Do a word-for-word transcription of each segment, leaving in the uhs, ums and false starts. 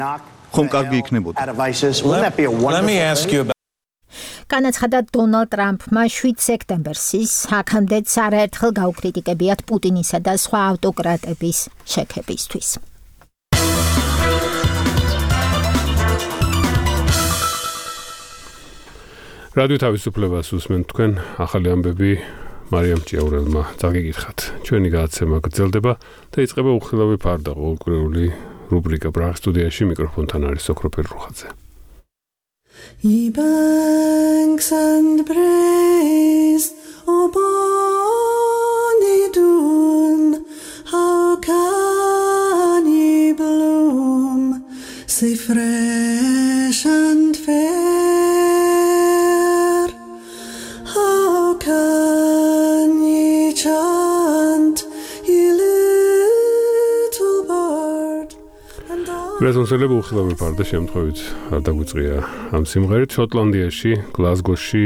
ხომ კარგი იქნებოდა. Let me ask you about განაცხადა დონალდ ტრამპმა შვიდ სექტემბერს ის აქამდეც არაერთხელ გაუკრიტიკებიათ პუტინისა და სხვა ავტოკრატების შექებისთვის. რადიო თავისუფლებას უსმენთ თქვენ ახალი ამბები მარიამ ჭიაურელმა დაგიკითხათ. ჩვენი გადაცემა გრძელდება და იწყება უხილავი ფარდა ყოველკვირეული რუბრიკა ბრაღ სტუდიაში მიკროფონთან არის ოქროფერ რუხაძე. Ye banks and praise, O bonny Doon, how can ye bloom, say fresh and fair? How can ye chant, ye little bird? რეზონსელები უხილავი ფარდა შემთხვევით არ დაგვიწყია ამ სიმღერით. შოტლანდიაში, გლაზგოში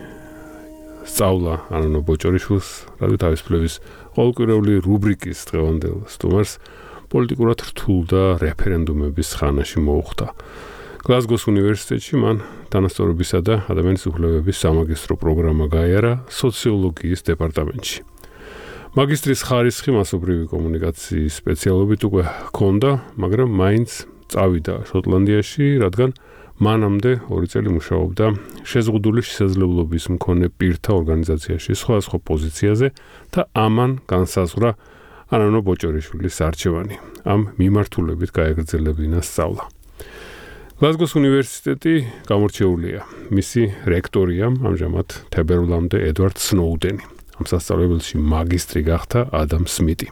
სწავლა ანანო ბოჭორიშვილს რადიო თავისუფლების ყოველკვირეული რუბრიკის დღევანდელ სტუმარს პოლიტიკურად რთულ და რეფერენდუმების ხანაში მოუხდა. გლაზგოს უნივერსიტეტში მან თანასწორობისა და ადამიანის უფლებების სამაგისტრო პროგრამა გაიარა სოციოლოგიის დეპარტამენტში. მაგისტრის ხარისხი მასობრივი კომუნიკაციის სპეციალობით უკვე ჰქონდა, მაგრამ მაინც წავიდა შოტლანდიაში, რადგან მანამდე ორი წელი მუშაობდა შეზღუდული შესაძლებლობის მქონე პირთა ორგანიზაციაში სხვადასხვა პოზიციაზე და ამან განსაზღვრა ანანო ბოჭორიშვილის არჩევანი. ამ მიმართულებით გაეგრძელებინა სწავლა. გლაზგოს უნივერსიტეტი გამორჩეულია. მისი რექტორია ამჟამად თებერვლამდე ედვარდ სნოუდენი. ამ სასწავლებელში მაგისტრი გახდა ადამ სმიტი.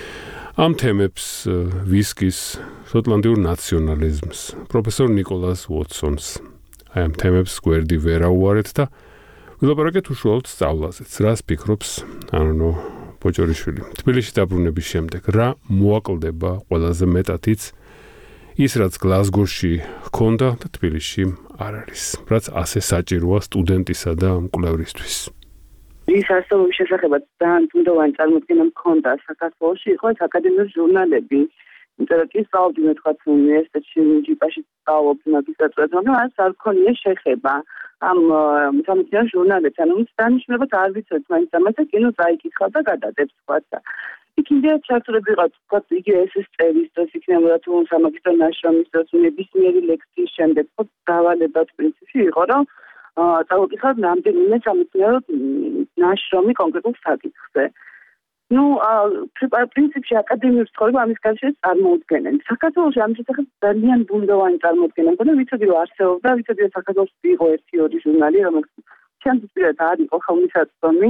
ამ თემებს ვისკის, შოტლანდიურ ნაციონალიზმს, პროფესორ ნიკოლას უოტსონს. აი ამ თემებს გვერდი ვერ აუარეთ და ვილაპარაკეთ უშუალოდ სწავლაზეც. რას ფიქრობს ანანო ბოჭორიშვილი? თბილისში დაბრუნების შემდეგ რა მოაკლდება ყველაზე მეტადიც ის, რაც გლაზგოში ჰქონდა და თბილისში არ არის, რაც ასე საჭიროა სტუდენტისა და მკვლევრისთვის. ის ასწავლების შესახებაც ძალიან თუნდოვანი წარმოდგენა მქონდა საქართველოში, იყო აკადემიური ჟურნალები. იმიტომ რომ სწავლობდი მე თქვა უნივერსიტეტში, ჯიპაში სწავლობდი მაგისტრატურას, მაგრამ არც არ მქონია შეხება ამ სამეცნიერო ჟურნალებთან. ანუ დანიშნულებას არ ვიცოდი მაინც ამას და კინო წაიკითხავ და გადადებს თქვაცა. იქინდა ჩართულები იყო თქვა იგი ესეს წერის დროს იქნებოდა თუ სამაგისტრო ნაშრომის დროს ნებისმიერი ლექციის შემდეგ ხო დავალებად პრინციპი იყო რომ წავიკითხავ რამდენიმე სამეცნიერო ნაშრომი კონკრეტულ საკითხზე. Ну, პრინციპში აკადემიური ცხოვრება ამის გარშემო წარმოუდგენენ. საქართველოში ამ შესახებ ძალიან ბუნდოვანი წარმოდგენა მქონდა, ვიცოდი რომ არსებობდა, ვიცოდი რომ საქართველოში იყო ერთი ორი ჟურნალი, რომელიც ჩემთვის არ იყო ხელმისაწვდომი.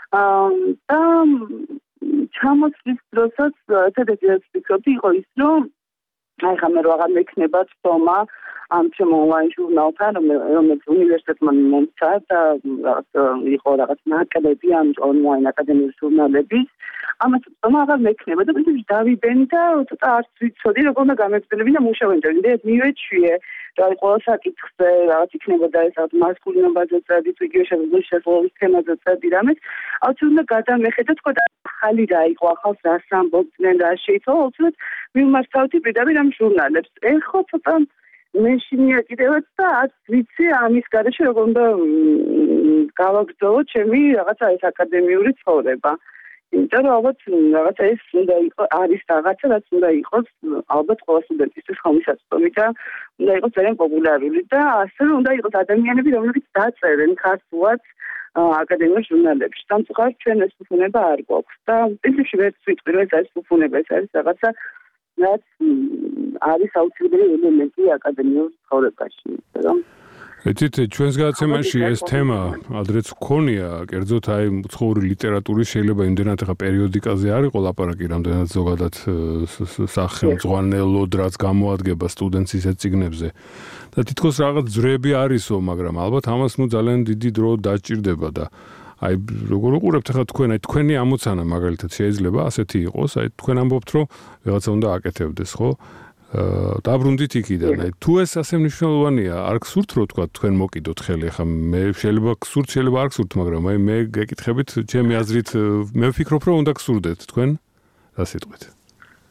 და ჩამოსვლის დროსაც ერთადერთი რაც ვფიქრობდი იყო ის, რომ აი ხა მე რო აღარ მექნება თომა ამ ჩემ ონლაინ ჟურნალთან, რომელიც უნივერსიტეტმა მომცა და რაღაც იყო რაღაც ნაკლები ამ ონლაინ აკადემიური ჟურნალების. ამას თომა აღარ მექნება და პრინციპში დავიბენი და ცოტა არც ვიცოდი როგორ უნდა გამეცდები და მუშაობდი. და მივეჩვიე რა იყო საკითხზე, რაღაც იქნებოდა ეს რაღაც მასკულინობაზე წერდი, თუ იგივე შეძლოს შესაძლებლობის თემაზე წერდი რამეს. აუცილებლად უნდა გადამეხედა თქო და ხალი რა იყო, ახალს რას ამბობდნენ, რა შეიცვალა, აუცილებლად მიმართავდი პირდაპირ ამ ჟურნალებს. ეხლა ცოტა მეშინია კიდევაც და არც ვიცი ამის გარეშე როგორ უნდა გავაგრძელო ჩემი რაღაცა ეს აკადემიური ცხოვრება. იმიტომ რომ ალბათ რაღაცა ეს უნდა იყოს არის რაღაცა რაც უნდა იყოს ალბათ ყველა სტუდენტისთვის ხომისაწვდომი და უნდა იყოს ძალიან პოპულარული და ასევე უნდა იყოს ადამიანები რომლებიც დაწერენ ქართულად აკადემიურ ჟურნალებში. სამწუხაროდ ჩვენ ეს უფუნება არ გვაქვს და პრინციპში ვერც ვიტყვი რომ ეს არის უფუნება, ეს არის რაღაცა რაც არის აუცილებელი ელემენტი აკადემიურ ცხოვრებაში, რომ ეთით ჩვენს გადაცემაში ეს თემა ადრეც გქონია, კერძოდ აი უცხოური ლიტერატურის შეიძლება იმდენად ახლა პერიოდიკაზე არ იყო ლაპარაკი, რამდენად ზოგადად სახელმძღვანელოდ რაც გამოადგება სტუდენტს ისეთ წიგნებზე. და თითქოს რაღაც ძრები არისო, მაგრამ ალბათ ამას ნუ ძალიან დიდი დრო დაჭირდება და აი როგორ უყურებთ ახლა თქვენ აი თქვენი ამოცანა მაგალითად შეიძლება ასეთი იყოს, აი თქვენ ამბობთ რომ რაღაცა უნდა აკეთებდეს, ხო? დაბრუნდით იქიდან. აი თუ ეს ასე მნიშვნელოვანია, არ გსურთ რომ თქვა თქვენ მოკიდოთ ხელი, ახლა მე შეიძლება გსურთ, შეიძლება არ გსურთ, მაგრამ აი მე გეკითხებით ჩემი აზრით მე ვფიქრობ რომ უნდა გსურდეთ თქვენ. რა სიტყვით?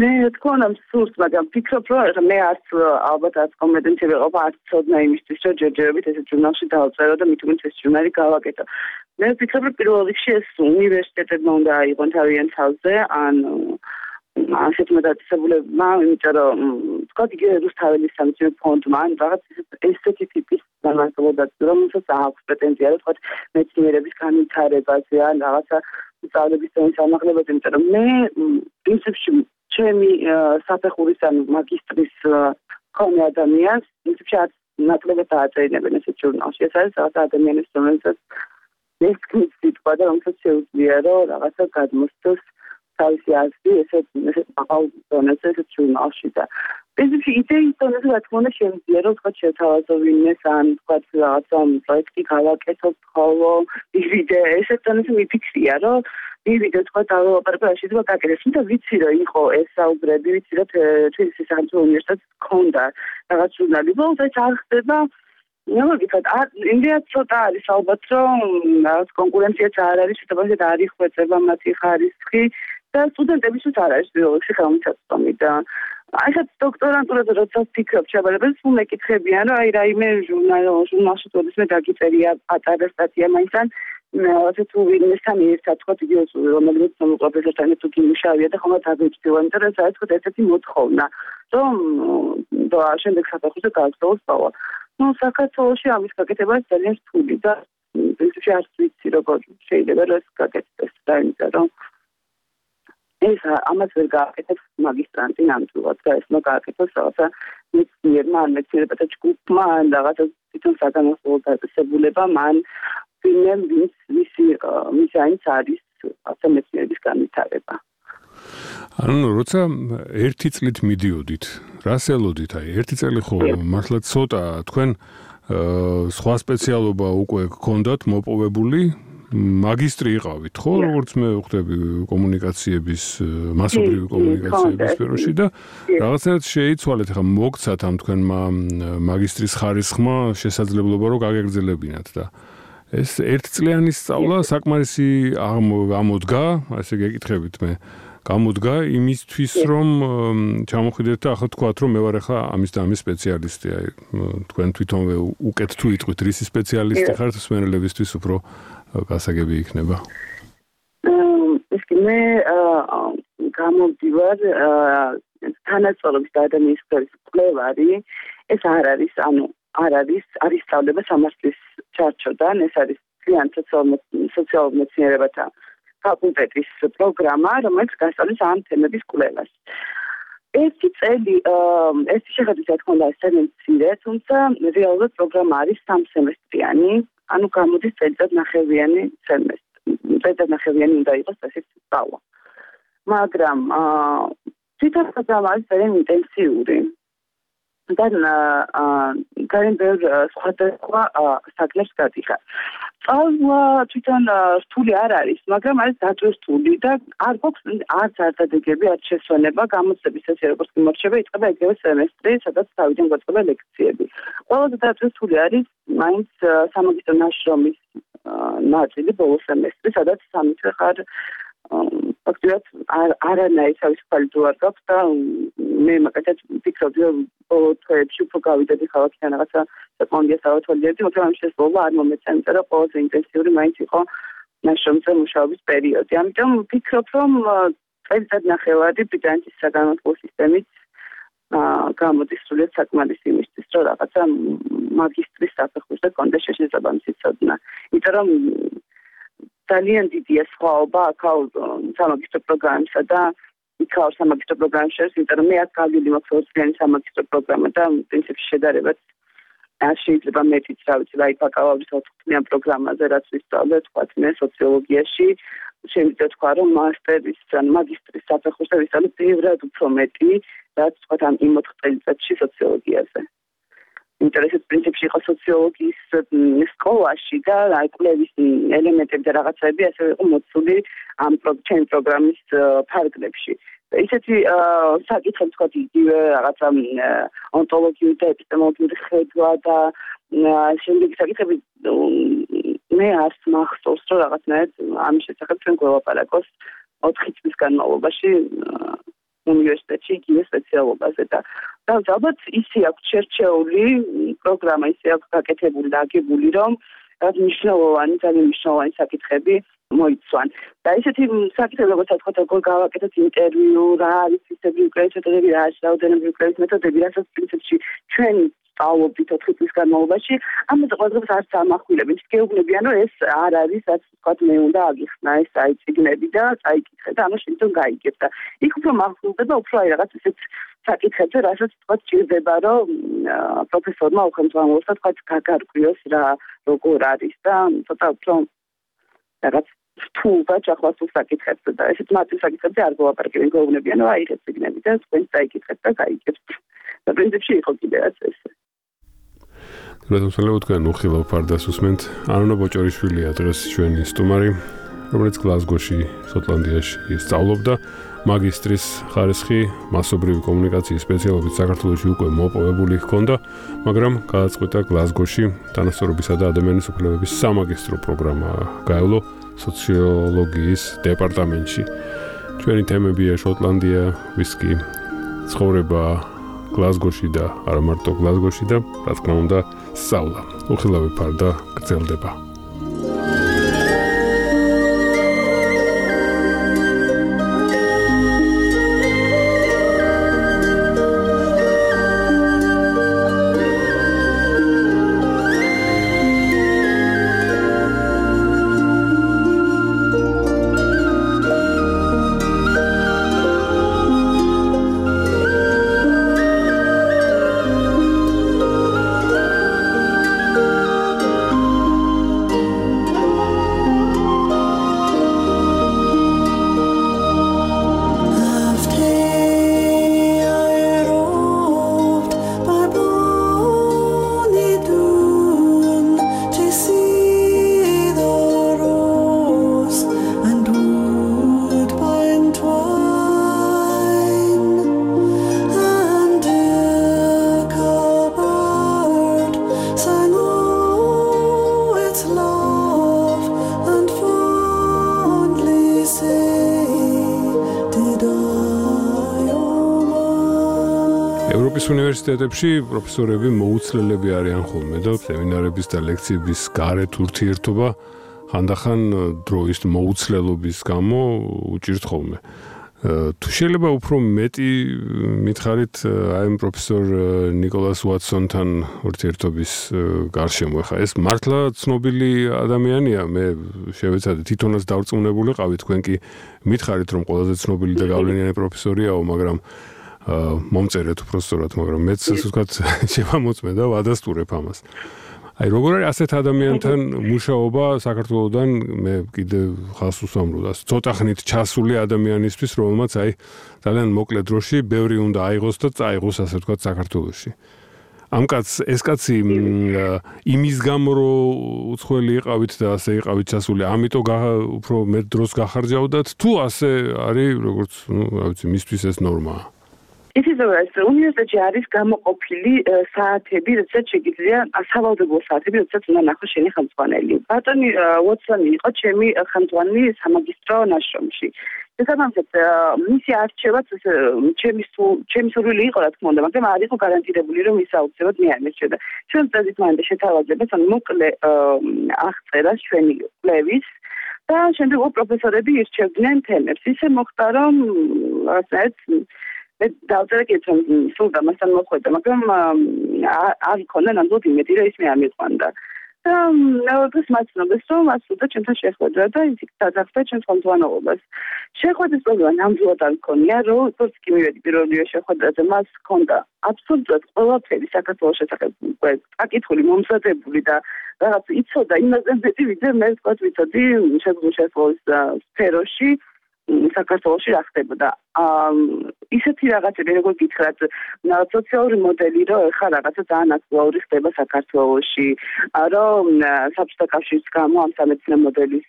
მე თქო უნდა მსურს, მაგრამ ფიქრობ, რომ მე არც ალბათ არც კომპეტენტი ვიყავ, არც ცოდნა იმისთვის, რომ ჯერჯერობით ესეთ ჟურნალში დავწერო და მით უმეტეს ეს ჟურნალი გავაკეთო. მე ვფიქრობ, რომ პირველ რიგში ეს უნივერსიტეტებმა უნდა აიღონ თავიანთ თავზე, ან ასეთ მოდაწესებულებმა, იმიტომ რომ თქვა იგივე რუსთაველის სამეცნიერო ფონდმა, ან რაღაც ესეთი ტიპის განმარტებადაც, რომელსაც აქვს პრეტენზია, რომ თქვა მეცნიერების განვითარებაზე, ან რაღაცა სწავლების დონის ამაღლებაზე, იმიტომ რომ მე პრინციპში ჩემი საფეხურის ან მაგისტრის ქონე ადამიანს პრინციპში არც ნაკლებად დააწერინებენ ესეთ ჟურნალში. ეს არის რაღაც ადამიანის, რომელსაც ეს კრიტიკა და რომელსაც შეუძლია რომ რაღაცა გადმოსცოს თავისი აზრი ესეთ ესეთ მაღალ დონეზე ესეთ ჟურნალში და პრინციპში იდეის დონეზე რა თქმა უნდა შემიძლია რომ თქვა შეთავაზებინეს ან თქვა რაღაცა პროექტი გავაკეთოთ ხოლო ვიდე ესეთ დონეზე მიფიქრია რომ ვიდე თქვა დავაპარაკო რა შეიძლება გაკეთდეს თუმცა ვიცი რომ იყო ეს საუბრები ვიცი რომ თბილისის სახელმწიფო უნივერსიტეტს ჰქონდა რაღაც ჟურნალი ბოლოს არ ხდება ნამდვილად ინდია ცოტა არის ალბათ რომ რაღაც კონკურენციაც არ არის შეთავაზეთ არ იხვეწება მათი ხარისხი და სტუდენტებისთვის არ არის ბიოლოგიაში ხელმისაწვდომი და ასეთ დოქტორანტურაზე როცა ვფიქრობ შეაბარებელს სულ მეკითხებიან რომ აი რაიმე ჟურნალ ჟურნალში თოდესმე დაგიწერია პატარა სტატია მაინც ან რაღაცა თუ ვინმესთან ერთად თქვა იგივე რომელიც პროფესორთან ერთად იმუშავია და ხომ დაგეჭდივა იმიტომ რომ ეს თქვა ესეთი მოთხოვნა რომ და შემდეგ საფეხურზე გააგზავნოს სწავლა ну საქართველოში ამის გაკეთება ძალიან რთული და პრინციპში არც ვიცი როგორ შეიძლება რომ ეს გაკეთდეს და იმიტომ რომ ეს ამას ვერ გააკეთებს მაგისტრანტი ნამდვილად და ეს მოგაკეთოს რაღაცა მეცნიერმა ან მეცნიერებათა ჯგუფმა ან რაღაცა თვითონ საგანმანათლებლო დაწესებულებამ ან ვინმე ვის მისი მიზანიც არის რაღაცა მეცნიერების განვითარება ანუ როცა ერთი წლით მიდიოდით რას ელოდით აი ერთი წელი ხო მართლა ცოტა თქვენ სხვა სპეციალობა უკვე გქონდათ მოპოვებული მაგისტრი იყავით ხო როგორც მე ვხვდები კომუნიკაციების მასობრივი კომუნიკაციების სფეროში და რაღაცნაირად შეიცვალეთ ხა მოგცათ ამ თქვენმა მაგისტრის ხარისხმა შესაძლებლობა რომ გაგეგრძელებინათ და ეს ერთწლიანი სწავლა საკმარისი გამოდგა ასე გეკითხებით მე გამოდგა იმისთვის რომ ჩამოხვიდეთ და ახლა თქვათ რომ მე ვარ ახლა ამის და ამის სპეციალისტი აი თქვენ თვითონვე უკეთ თუ იტყვით რისი სპეციალისტი ხართ მსმენელებისთვის უფრო გასაგები იქნება ეს კი მე გამოვდივარ თანაწოლობის და ადამიანის სფეროს კვლევარი ეს არ არის ანუ არ არის არის სწავლება სამართლის ჩარჩოდან ეს არის ძალიან სოციალურ მეცნიერებათა ფაკულტეტის პროგრამა, რომელიც გასწავლის ამ თემების კვლევას. ერთი წელი ეს შეხედვით რა თქმა უნდა ძალიან მცირე, თუმცა რეალურად პროგრამა არის სამსემესტრიანი, ანუ გამოდის წელიწად ნახევრიანი სემესტრი. წელიწად ნახევრიანი უნდა იყოს ესეც სწავლა. მაგრამ თვითონ პროგრამა არის ძალიან ინტენსიური. და ძალიან ბევრ სხვადასხვა საკითხს გადიხარ. სწავლა თვითონ რთული არ არის, მაგრამ არის დაწესებული და არ გვაქვს არც არდადეგები, არც შესვენება, გამოცდების სესია როგორც იმორჩება, იწყება იგივე სემესტრი, სადაც თავიდან გვაწყდება ლექციები. ყველაზე დაწესებული არის მაინც სამაგისტრო ნაშრომის ნაწილი ბოლო სემესტრი, სადაც სამი თვე ხარ ფაქტობრივად არანაირი თავისუფალი დრო არ გაქვს და მე მაგათაც ვფიქრობდი რომ ბოლო თვეებში უფრო გავიდედი ქალაქიდან რაღაცა საკონდია საავადმყოფოებდი, მაგრამ ამ შესაძლებლობა არ მომეცა, იმიტომ რომ ყველაზე ინტენსიური მაინც იყო ნაშრომზე მუშაობის პერიოდი. ამიტომ ვფიქრობ რომ წელიწად ნახევარი ბრიტანეთის საგანმანათლებლო სისტემით გამოდის სრულიად საკმარისი იმისთვის, რომ რაღაცა მაგისტრის საფეხურზე კონდეს შესაძლებლობამისი ცოდნა. იმიტომ რომ ძალიან დიდია სხვაობა აქაო სამაგისტრო პროგრამისა და იქაო სამაგისტრო პროგრამის შორის, იმიტომ რომ მე აქ გავილი მაქვს ორწლიანი სამაგისტრო პროგრამა და პრინციპში შედარებაც არ შეიძლება მეტიც რა ვიცი, აი ბაკალავრის ოთხწლიან პროგრამაზე რაც ვისწავლე, თქვათ მე სოციოლოგიაში, შემიძლია თქვა რომ მასტერის ან მაგისტრის საფეხურზე ვისწავლე ბევრად უფრო მეტი, რაც თქვათ ამ იმ ოთხ წელიწადში სოციოლოგიაზე. ინტერესებს პრინციპში იყო სოციოლოგიის სკოლაში და აი კვლევის ელემენტები და რაღაცები ასევე იყო მოცული ამ ჩემი პროგრამის ფარგლებში. ისეთი საკითხები თქვა იგივე რაღაცა ონტოლოგიური და ეპისტემოლოგიური ხედვა და შემდეგი საკითხები მე არც მახსოვს რომ რაღაცნაირად ამის შესახებ ჩვენ გველაპარაკოს ოთხი წლის განმავლობაში უნივერსიტეტში იგივე სპეციალობაზე და და ალბათ ისე აქვს შერჩეული პროგრამა, ისე აქვს გაკეთებული და აგებული, რომ რაც მნიშვნელოვანი, ძალიან მნიშვნელოვანი საკითხები მოიცვან. და ესეთი საკითხები, როგორც თქვა, როგორ გავაკეთოთ ინტერვიუ, რა არის ისეთი კრედიტ მეთოდები, რა არის რაოდენობის კრედიტ მეთოდები, რასაც პრინციპში ჩვენ სწავლობთ ოთხი წლის განმავლობაში, ამაზე ყველგან არც ამახვილებით. გეუბნებიან, რომ ეს არ არის, რაც თქვა, მე უნდა აგიხსნა ეს აი წიგნები და წაიკითხე და ამას შეგიძლია გაიგებ და იქ უფრო მახვილდება, უფრო აი რაღაც ესეთ საკითხებზე, რასაც თქვა ჭირდება, რომ პროფესორმა უხელმძღვანელოსთან თქვა გაგარკვიოს რა როგორ არის და ცოტა უფრო რაღაც თუ გაჭახლოს საკითხებზე და ესეთ მარტივ საკითხებზე არ გავაპარაკებენ, გეუბნებიან, რომ აი ეს წიგნები და თქვენ წაიკითხეთ და გაიგებთ. და პრინციპში იყო კიდევაც ეს. რადგან თქვენ უხილავ ფარდას უსმენთ, ანონა ბოჭორიშვილია დღეს ჩვენი სტუმარი, რომელიც გლაზგოში, შოტლანდიაში სწავლობდა, მაგისტრის ხარისხი მასობრივი კომუნიკაციის სპეციალობით საქართველოში უკვე მოპოვებული ჰქონდა, მაგრამ გადაწყვიტა გლაზგოში თანასწორობისა და ადამიანის უფლებების სამაგისტრო პროგრამა გაევლო სოციოლოგიის დეპარტამენტში. ჩვენი თემებია შოტლანდია, ვისკი, ცხოვრება გლაზგოში და არა მარტო გლაზგოში და რა თქმა უნდა სწავლა. უხილავი ფარდა გრძელდება. ევროპის უნივერსიტეტებში პროფესორები მოუცლელები არიან ხოლმე და სემინარების და ლექციების გარეთ ურთიერთობა ხანდახან დროის მოუცლელობის გამო უჭირთ ხოლმე. თუ შეიძლება უფრო მეტი მითხარით აი ამ პროფესორ ნიკოლას უატსონთან ურთიერთობის გარშემო, ხა ეს მართლა ცნობილი ადამიანია, მე შევეცადე თვითონაც დავწუნებული ყავი, თქვენ კი მითხარით რომ ყველაზე ცნობილი და გავლენიანი პროფესორიაო, მაგრამ მომწერეთ უფრო სწორად, მაგრამ მეც ასე ვთქვათ შემამოწმე და ვადასტურებ ამას. აი როგორ არის ასეთ ადამიანთან მუშაობა საქართველოსთან მე კიდე ხალხს უსამრუდა. ცოტა ხნით ჩასული ადამიანისთვის, რომელმაც აი ძალიან მოკლე დროში ბევრი უნდა აიღოს და წაიღოს ასე ვთქვათ საქართველოში. ამ კაცს ეს კაცი იმის გამო რომ უცხოელი იყავით და ასე იყავით ჩასული, ამიტომ უფრო მეტ დროს გახარჯავდათ თუ ასე არის როგორც ნუ რა ვიცი მისთვის ეს ნორმაა. ისიც ეს უნივერსიტეტში არის გამოყოფილი საათები, როდესაც შეგიძლია სავალდებულო საათები, როდესაც უნდა ნახო შენი ხელმძღვანელი. ბატონი უოტსონი იყო ჩემი ხელმძღვანელი სამაგისტრო ნაშრომში. შესაბამისად, მისი არჩევაც ჩემი ჩემი სურვილი იყო, რა თქმა უნდა, მაგრამ არ იყო გარანტირებული, რომ ის აუცილებლად მე ამერჩევდა. ჩვენ წელიწადს მანდა შეთავაზებას, ან მოკლე აღწერას ჩვენი კვლევის და შემდეგ პროფესორები ირჩევდნენ თემებს. ისე მოხდა, რომ რასაც მე დავწერე კითხვა, სულ დამასთან მოხვედა, მაგრამ არ იქონდა ნამდვილად იმედი, რომ ის მე ამიყვანდა. და ნაოდოს მაცნობეს, რომ მას უნდა ჩვენთან შეხვედრა და ის დაძახდა ჩვენს ხელმძღვანელობას. შეხვედრის პროგრამა ნამდვილად არ მქონია, როგორც კი მივედი პირველივე შეხვედრაზე, მას ჰქონდა აბსოლუტურად ყველაფერი საქართველოს შესახებ აკითხული, მომზადებული და რაღაც იცოდა იმაზე მეტი, ვიდრე მე ვთქვათ ვიცოდი შეგვიძლია სფეროში საქართველოში რა ხდებოდა. ისეთი რაღაცები, როგორც გითხრათ, სოციალური მოდელი, რომ ეხლა რაღაცა ძალიან აქტუალური ხდება საქართველოში, რომ საბჭოთა კავშირის გამო ამ სამედიცინო მოდელის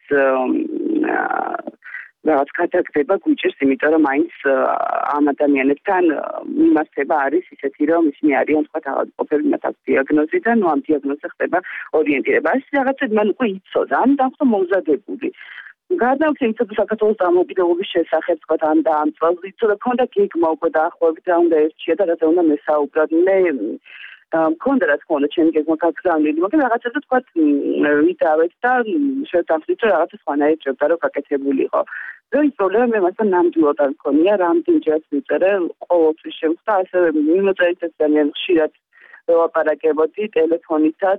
რაღაც გადაგდება გვიჭირს, იმიტომ რომ მაინც ამ ადამიანებთან მიმართება არის ისეთი, რომ ისინი არიან სხვა თავყოფილი მათ აქვს დიაგნოზი და ნუ ამ დიაგნოზზე ხდება ორიენტირება. ეს რაღაცები მან უკვე იცოდა, ამიტომ ხომ მომზადებული. გადავთ იმცებ საქართველოს დამოუკიდებლობის შესახებ თქვა ამ და ამ წელს იცოდა ქონდა გეგმა უკვე დაახლოებით რა უნდა ერთია და რა უნდა მესაუბრად მე მქონდა რა თქმა უნდა ჩემი გეგმა გაგზავნილი მაგრამ რაღაცა თქვა ვიდავეთ და შევთანხმდით რომ რაღაცა სხვანაირად ჭირდა რომ გაკეთებულიყო ეს პრობლემა მე მასთან ნამდვილად არ მქონია რამდენჯერაც ვიწერე ყოველთვის შემხდა ასევე მიმოწერითაც ძალიან ხშირად ველაპარაკებოდი ტელეფონითაც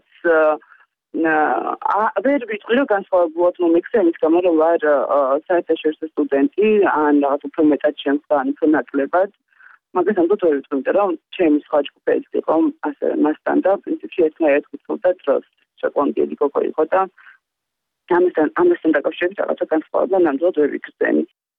ვერ ვიტყვი რომ განსხვავებულად მომიქცე იმის გამო რომ ვარ საერთაშორისო სტუდენტი ან რაღაც უფრო მეტად შემხდა ან უფრო ნაკლებად მაგას ამბობ ვერ ვიტყვი იმიტომ რომ ჩემი სხვა ჯგუფიც იყო ასევე მასთან და პრინციპში ერთმანეთს გულობდა დროს შეკონდილი გოგო იყო და ამასთან ამასთან დაკავშირებით რაღაცა განსხვავება ნამდვილად ვერ ვიგრძენი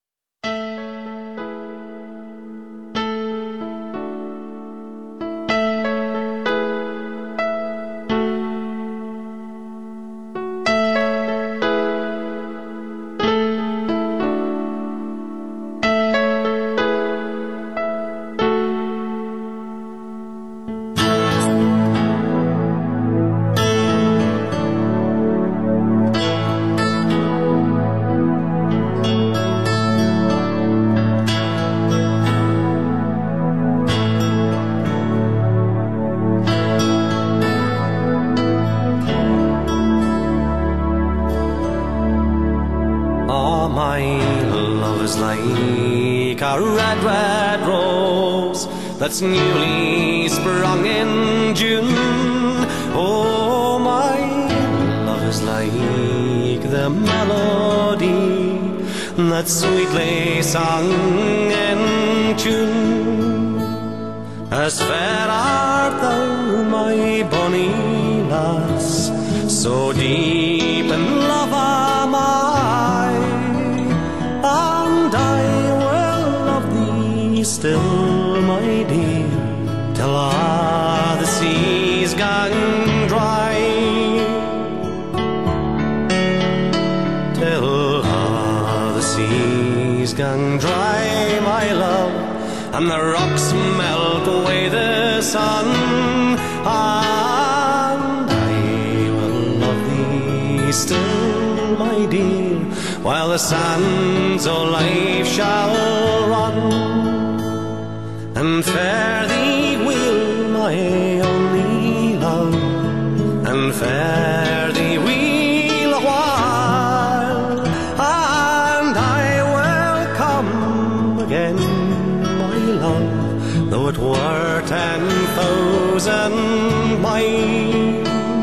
That's newly sprung in June. Oh, my love is like the melody that's sweetly sung in tune. As fair art thou, my bonny lass, so deep in love am I, and I will love thee still. My dear, till all the seas gone dry, till all the seas gone dry, my love, and the rocks melt away the sun, and I will love thee still, my dear, while the sands of life shall run. And fare thee will, my only love, and fare thee will a while, and I will come again, my love, though it were ten thousand miles.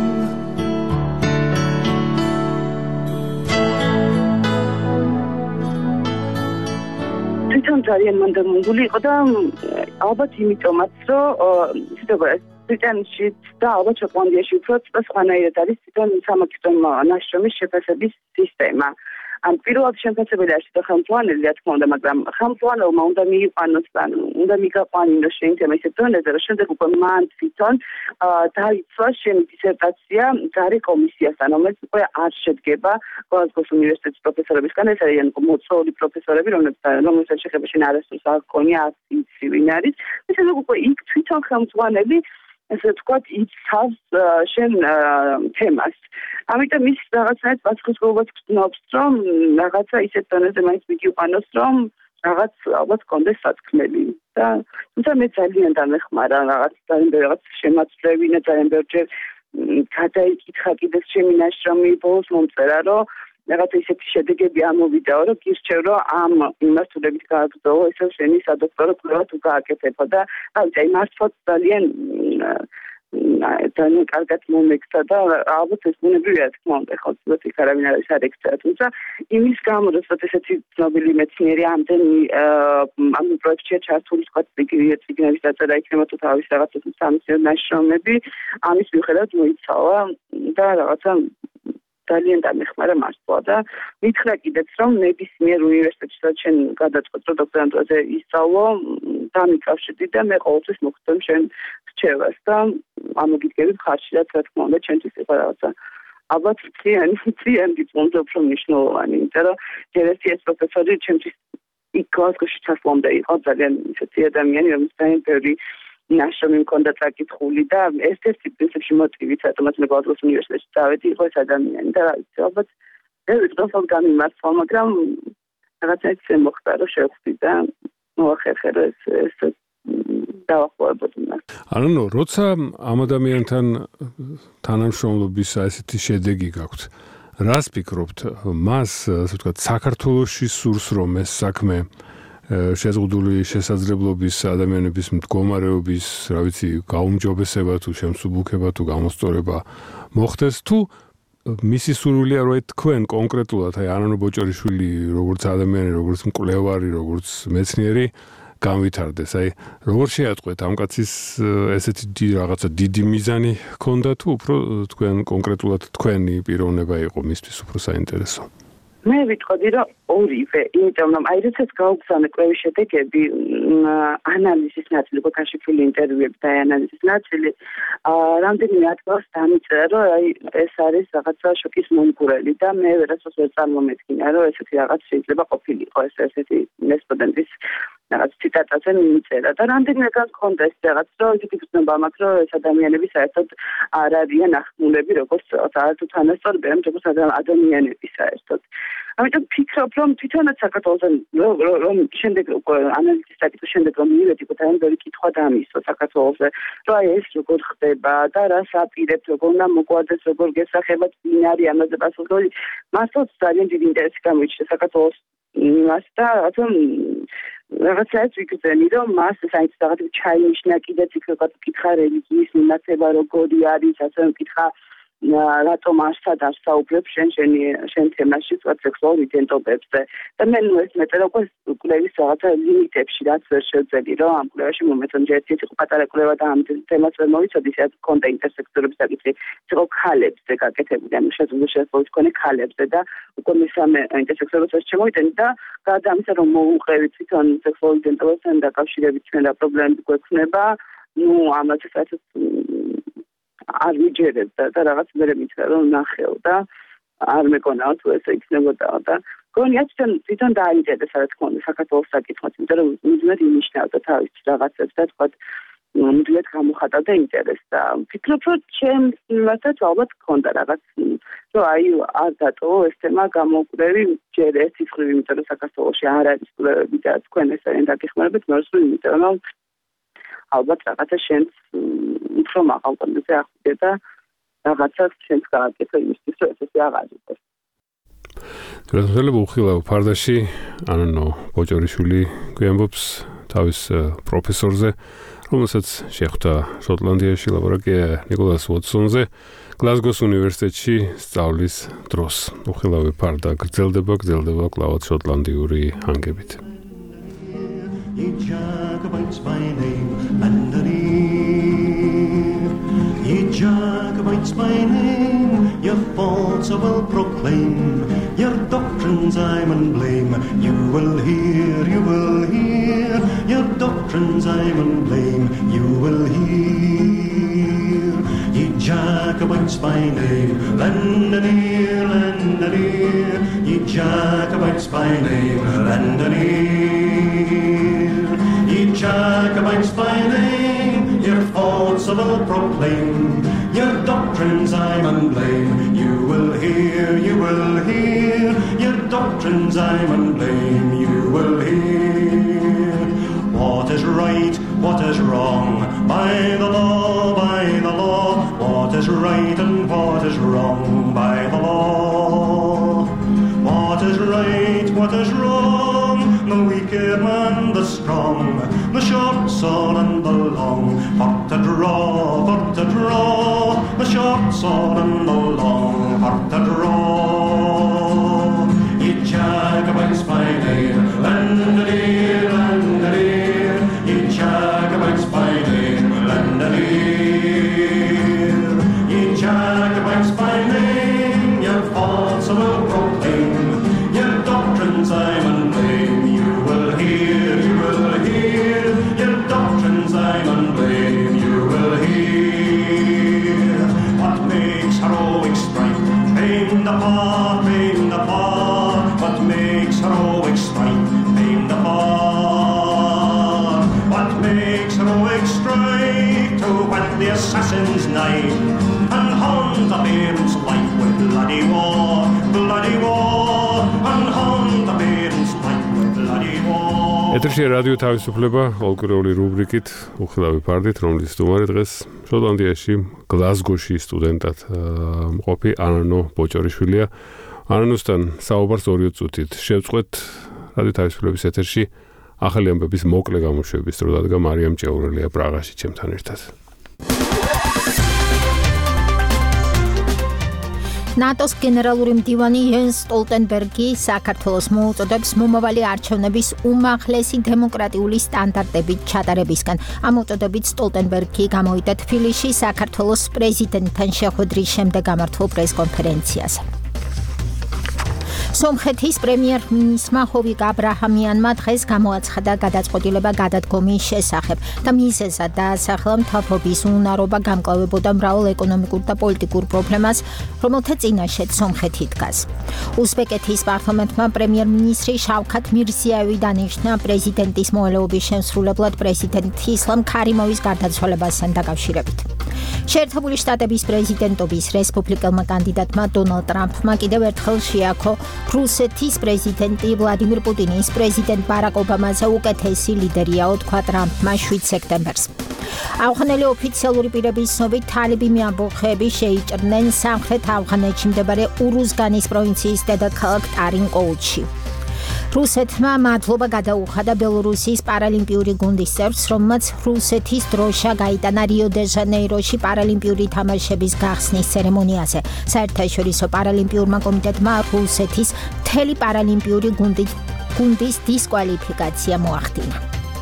ძალიან მანდამუნგული იყო და ალბათ იმიტომაც რომ ისეთობა ბრიტანეთში და ალბათ შოტლანდიაში უფრო სხვანაირად არის თვითონ სამაგისტრო ნაშრომის შეფასების სისტემა. ან პირველად შემფასებელი არის და ხელმძღვანელი რა თქმა უნდა, მაგრამ ხელმძღვანელმა უნდა მიიყვანოს და უნდა მიგაყვანინოს შეინთემა ისეთ დონეზე, რომ შემდეგ უკვე მან თვითონ დაიცვა შენი დისერტაცია გარე კომისიასთან, რომელიც უკვე არ შედგება გლაზგოს უნივერსიტეტის პროფესორებისგან, ეს არიან მოწვეული პროფესორები, რომელსაც შეხება შენ არასდროს არ გქონია აცი ვინ არის, ესე უკვე იქ თვითონ ხელმძღვანელი ესე ვთქვათ, იცავს შენ თემას. ამიტომ ის რაღაცნაირად პასუხისმგებლობას გრძნობს, რომ რაღაცა ისეთ დონეზე მაინც მიგიყვანოს, რომ რაღაც ალბათ კონდეს სათქმელი. და თუმცა მე ძალიან დამეხმარა რაღაც ძალიან რაღაც შემაცვლევინა, ძალიან ბევრჯერ გადაიკითხა კიდეც ჩემი ნაშრომი ბოლოს მომწერა, რომ რაღაცა ისეთი შედეგები ამოვიდაო, რომ გირჩევ, რომ ამ იმართულებით გააგრძელო, ესე შენი სადოქტორო კვლევა თუ გააკეთებო და აი მართლაც ძალიან ძალიან კარგად მომექცა და ალბათ ეს ბუნებრივია თქმა უნდა, ხო, ცოტა იქ არავინ არის არ ექცევა, თუმცა იმის გამო, რომ ესეთი ცნობილი მეცნიერი ამდენი ამ პროექტშია ჩართული, თქვა, ციგნების დაწერა იქნება თუ თავის რაღაცა სამეცნიერო ნაშრომები, ამის მიუხედავად მოიცალა და რაღაცა ძალიან დამეხმარა მართლა და მითხრა კიდეც რომ ნებისმიერ უნივერსიტეტში შენ გადაწყვეტ რომ დოქტორანტურაზე ისწავლო დამიკავშირდი და მე ყოველთვის მოხდომ შენ რჩევას და ამოგიდგები ხარში რა თქმა უნდა ჩემთვის იყო რაღაცა ალბათ ძალიან ძალიან დიპლომზე უფრო მნიშვნელოვანი იმიტომ რომ ჯერესი ეს პროფესორი ჩემთვის იქ გლაზგოში ჩასვლამდე იყო ძალიან ისეთი ადამიანი რომელიც ძალიან ბევრი ნაშრომი მქონდა წაკითხული და ერთ-ერთი პრინციპში მოტივიც რატომაც მე გლაზგოს უნივერსიტეტში წავედი იყო ეს ადამიანი და ალბათ ვიტყოსად გამიმართვა, მაგრამ რაღაცა ისე მოხდა, რომ შევხვდი და მოახერხე ეს ეს დავახლოვებოდი მას. ანუ როცა ამ ადამიანთან თანამშრომლობის ესეთი შედეგი გაქვთ, რას ფიქრობთ, მას, ასე ვთქვათ, საქართველოში სურს რომ ეს საქმე შეზღუდული შესაძლებლობის ადამიანების მდგომარეობის, რა ვიცი, გაუმჯობესება თუ შემსუბუქება თუ გამოსწორება მოხდეს თუ მისი სურვილია რომ თქვენ კონკრეტულად აი ანანო ბოჭორიშვილი როგორც ადამიანი, როგორც მკვლევარი, როგორც მეცნიერი განვითარდეს. აი როგორ შეატყვეთ ამ კაცის ესეთი რაღაცა დიდი მიზანი ჰქონდა თუ უფრო თქვენ კონკრეტულად თქვენი პიროვნება იყო მისთვის უფრო საინტერესო? მე ვიტყოდი რომ ორივე, იმიტომ რომ აი როდესაც გავუგზავნე კვლევის შედეგები, ანალიზის ნაწილი, გაქაშიფული ინტერვიუები და ანალიზის ნაწილი, რამდენიმე ადგილას დამიწერა, რომ აი ეს არის რაღაცა შოკის მომგვრელი და მე ვერასდროს ვერ წარმომედგინა, რომ ესეთი რაღაც შეიძლება ყოფილიყო, ეს ესეთი რესპონდენტის რაღაც ციტატაზე მიწერა და რამდენიმე გან მქონდა ეს რაღაც, რომ ისეთი გრძნობა მაქვს, რომ ეს ადამიანები საერთოდ არ არიან ახსნულები, როგორც საერთოდ თანასწორები, როგორც ადამიანები საერთოდ. ამიტომ ფიქრობ, რომ თვითონაც საქართველოს რომ შემდეგ ანალიზის საკითხის შემდეგ რომ მივედი და ამბები კითხვა დამისვა საქართველოსზე, რომ აი ეს როგორ ხდება და რას აპირებთ, როგორ უნდა მოგვარდეს, როგორ გესახება ვინ არის ამაზე პასუხობილი. მართლაც ძალიან დიდი ინტერესი გამოიჩინა საქართველოს იმას და რატომ რაღაცას ვიგრძენი, რომ მას საერთოდ რაღაც ჩაინიშნა კიდეც იქ რაღაც კითხა რელიგიის მიმართება როგორი არის, ასე კითხა რატომ არსად არ საუბრებ შენ შენი შენ თემაში სხვა სექსუალურ იდენტობებზე და მე ნუ ეს მეტყვი უკვე კვლევის რაღაცა ლიმიტებში რაც ვერ შევძელი რომ ამ კვლევაში მომეწონ ჯერ ერთი იყო პატარა კვლევა და ამ თემას ვერ მოვიცოდი ეს კონტა ინტერსექსუალობის საკითხი იყო ქალებზე გაკეთებული ანუ შეძლო შეძლო თქვენი ქალებზე და უკვე მესამე ინტერსექსუალობას შემოვიდენი და გარდა ამისა რომ მოუყევი თვითონ სექსუალურ იდენტობასთან დაკავშირებით ჩვენ რა პრობლემები გვექნება ნუ ამაზე საერთოდ არ ვიჯერებდა და რაღაც მერე მითხრა რომ ნახეო და არ მეკონაო თუ ესე იქნებოდაო და გონიათ თვითონ დააინტერესა რა თქმა უნდა საქართველოს საკითხით იმიტომ რომ მუდმივად ინიშნავდა თავის რაღაცებს და თქვა მუდმივად გამოხატავდა ინტერესს და ვფიქრობ რომ ჩემს მიმართაც ალბათ გქონდა რაღაც რომ აი არ დატოვო ეს თემა გამოკვლევი ჯერ ერთი მხრივ იმიტომ რომ საქართველოში არ არის კვლევები და თქვენ ეს არიან დაგეხმარებით მეორე იმიტომ რომ ალბათ რაღაცა შენს უფრო მაღალ დონეზე ახდე და რაღაცა შენს გააკეთე იმისთვის რომ ესე აღარ იყოს. რადგან უხილავ ფარდაში ანანო ბოჭორიშვილი გვიამბობს თავის პროფესორზე, რომელსაც შეხვდა შოტლანდიაში ლაბორატორია ნიკოლას უოტსონზე გლაზგოს უნივერსიტეტში სწავლის დროს. უხილავი ფარდა გრძელდება, გრძელდება კლავად შოტლანდიური ანგებით. Ye Jacobites by name, underneath. Ye Jacobites by name, your faults I will proclaim, your doctrines I will blame. You will hear, you will hear, your doctrines I will blame. You will hear. Ye Jacobites by name, lend an ear, lend an ear. Ye Jacobites by name, lend an ear. Ye Jacobites by name, your faults I will proclaim, your doctrines I will blame. You will hear, you will hear, your doctrines I will blame. You will hear. What is right, what is wrong, by the law, by the law. What is right and what is wrong, by the law. What is right, what is wrong, the wicked man, the strong, the short sword and the long, for to draw, for to draw, the short sword and the long, for to draw. Ye Jacobites by name, lend an ear, lend an ear. Ye Jacobites by name, lend an ear. Ye Jacobites by name, your faults I will proclaim, your doctrines I will blame. You will hear, you will hear, your doctrines I will blame. You will hear. What makes heroic strife, famed apart, famed apart. What makes heroic strife, famed apart. What makes heroic strife to whet the assassin's knife and haunt a parent's life with bloody war. bloody war and hunt the maidens like the bloody war. ეთერში რადიო თავისუფლება ფოლკლორული რუბრიკით უხილავი ფარდით, რომლის სტუმარი დღეს შოტლანდიაში გლაზგოში სტუდენტად მყოფი ანანო ბოჭორიშვილია. ანანოსთან საუბარს ორი წუთით შევწყვეთ რადიო თავისუფლების ეთერში ახალი ამბების მოკლე გამოშვების დრო დადგა მარიამ ჭეურელია პრაღაში ჩემთან ერთად. ნატოს გენერალური მდივანი იენს სტოლტენბერგი საქართველოს მოუწოდებს მომავალი არჩევნების უმაღლესი დემოკრატიული სტანდარტებით ჩატარებისგან. ამ მოწოდებით სტოლტენბერგი გამოვიდა თბილისში საქართველოს პრეზიდენტთან შეხვედრის შემდეგ გამართულ პრესკონფერენციაზე. სომხეთის პრემიერ-მინისტრმა ჰოვიკ აბრაჰამიანმა დღეს გამოაცხადა გადაწყვეტილება გადადგომის შესახებ და მიზეზად დაასახელა მთავრობის უნარობა გამკლავებოდა მრავალ ეკონომიკურ და პოლიტიკურ პრობლემას, რომელთა წინაშეც სომხეთი დგას. უზბეკეთის პარლამენტმა პრემიერ-მინისტრი შავქათ მირზიაევი დანიშნა პრეზიდენტის მოვალეობის შემსრულებლად პრეზიდენტ ისლამ ქარიმოვის გარდაცვალებასთან დაკავშირებით. შეერთებული შტატების პრეზიდენტობის რესპუბლიკელმა კანდიდატმა დონალდ ტრამპმა კიდევ ერთხელ შეაქო რუსეთის პრეზიდენტი ვლადიმირ პუტინის პრეზიდენტ ბარაკ ობამაზე უკეთესი ლიდერია, თქვა ტრამპმა შვიდ სექტემბერს. ავღანელი ოფიციალური პირების ცნობით თალიბი ამბოხები შეიჭრნენ სამხრეთ ავღანეთში მდებარე ურუზგანის პროვინციის დედაქალაქ ტარინკოუთში. რუსეთმა მადლობა გადაუხადა ბელორუსიის პარალიმპიური გუნდის წევრს, რომელმაც რუსეთის დროშა გაიტანა რიო-დე-ჟანეიროში პარალიმპიური თამაშების გახსნის ცერემონიაზე. საერთაშორისო პარალიმპიურმა კომიტეტმა რუსეთის მთელი პარალიმპიური გუნდის დისკვალიფიკაცია მოახდინა.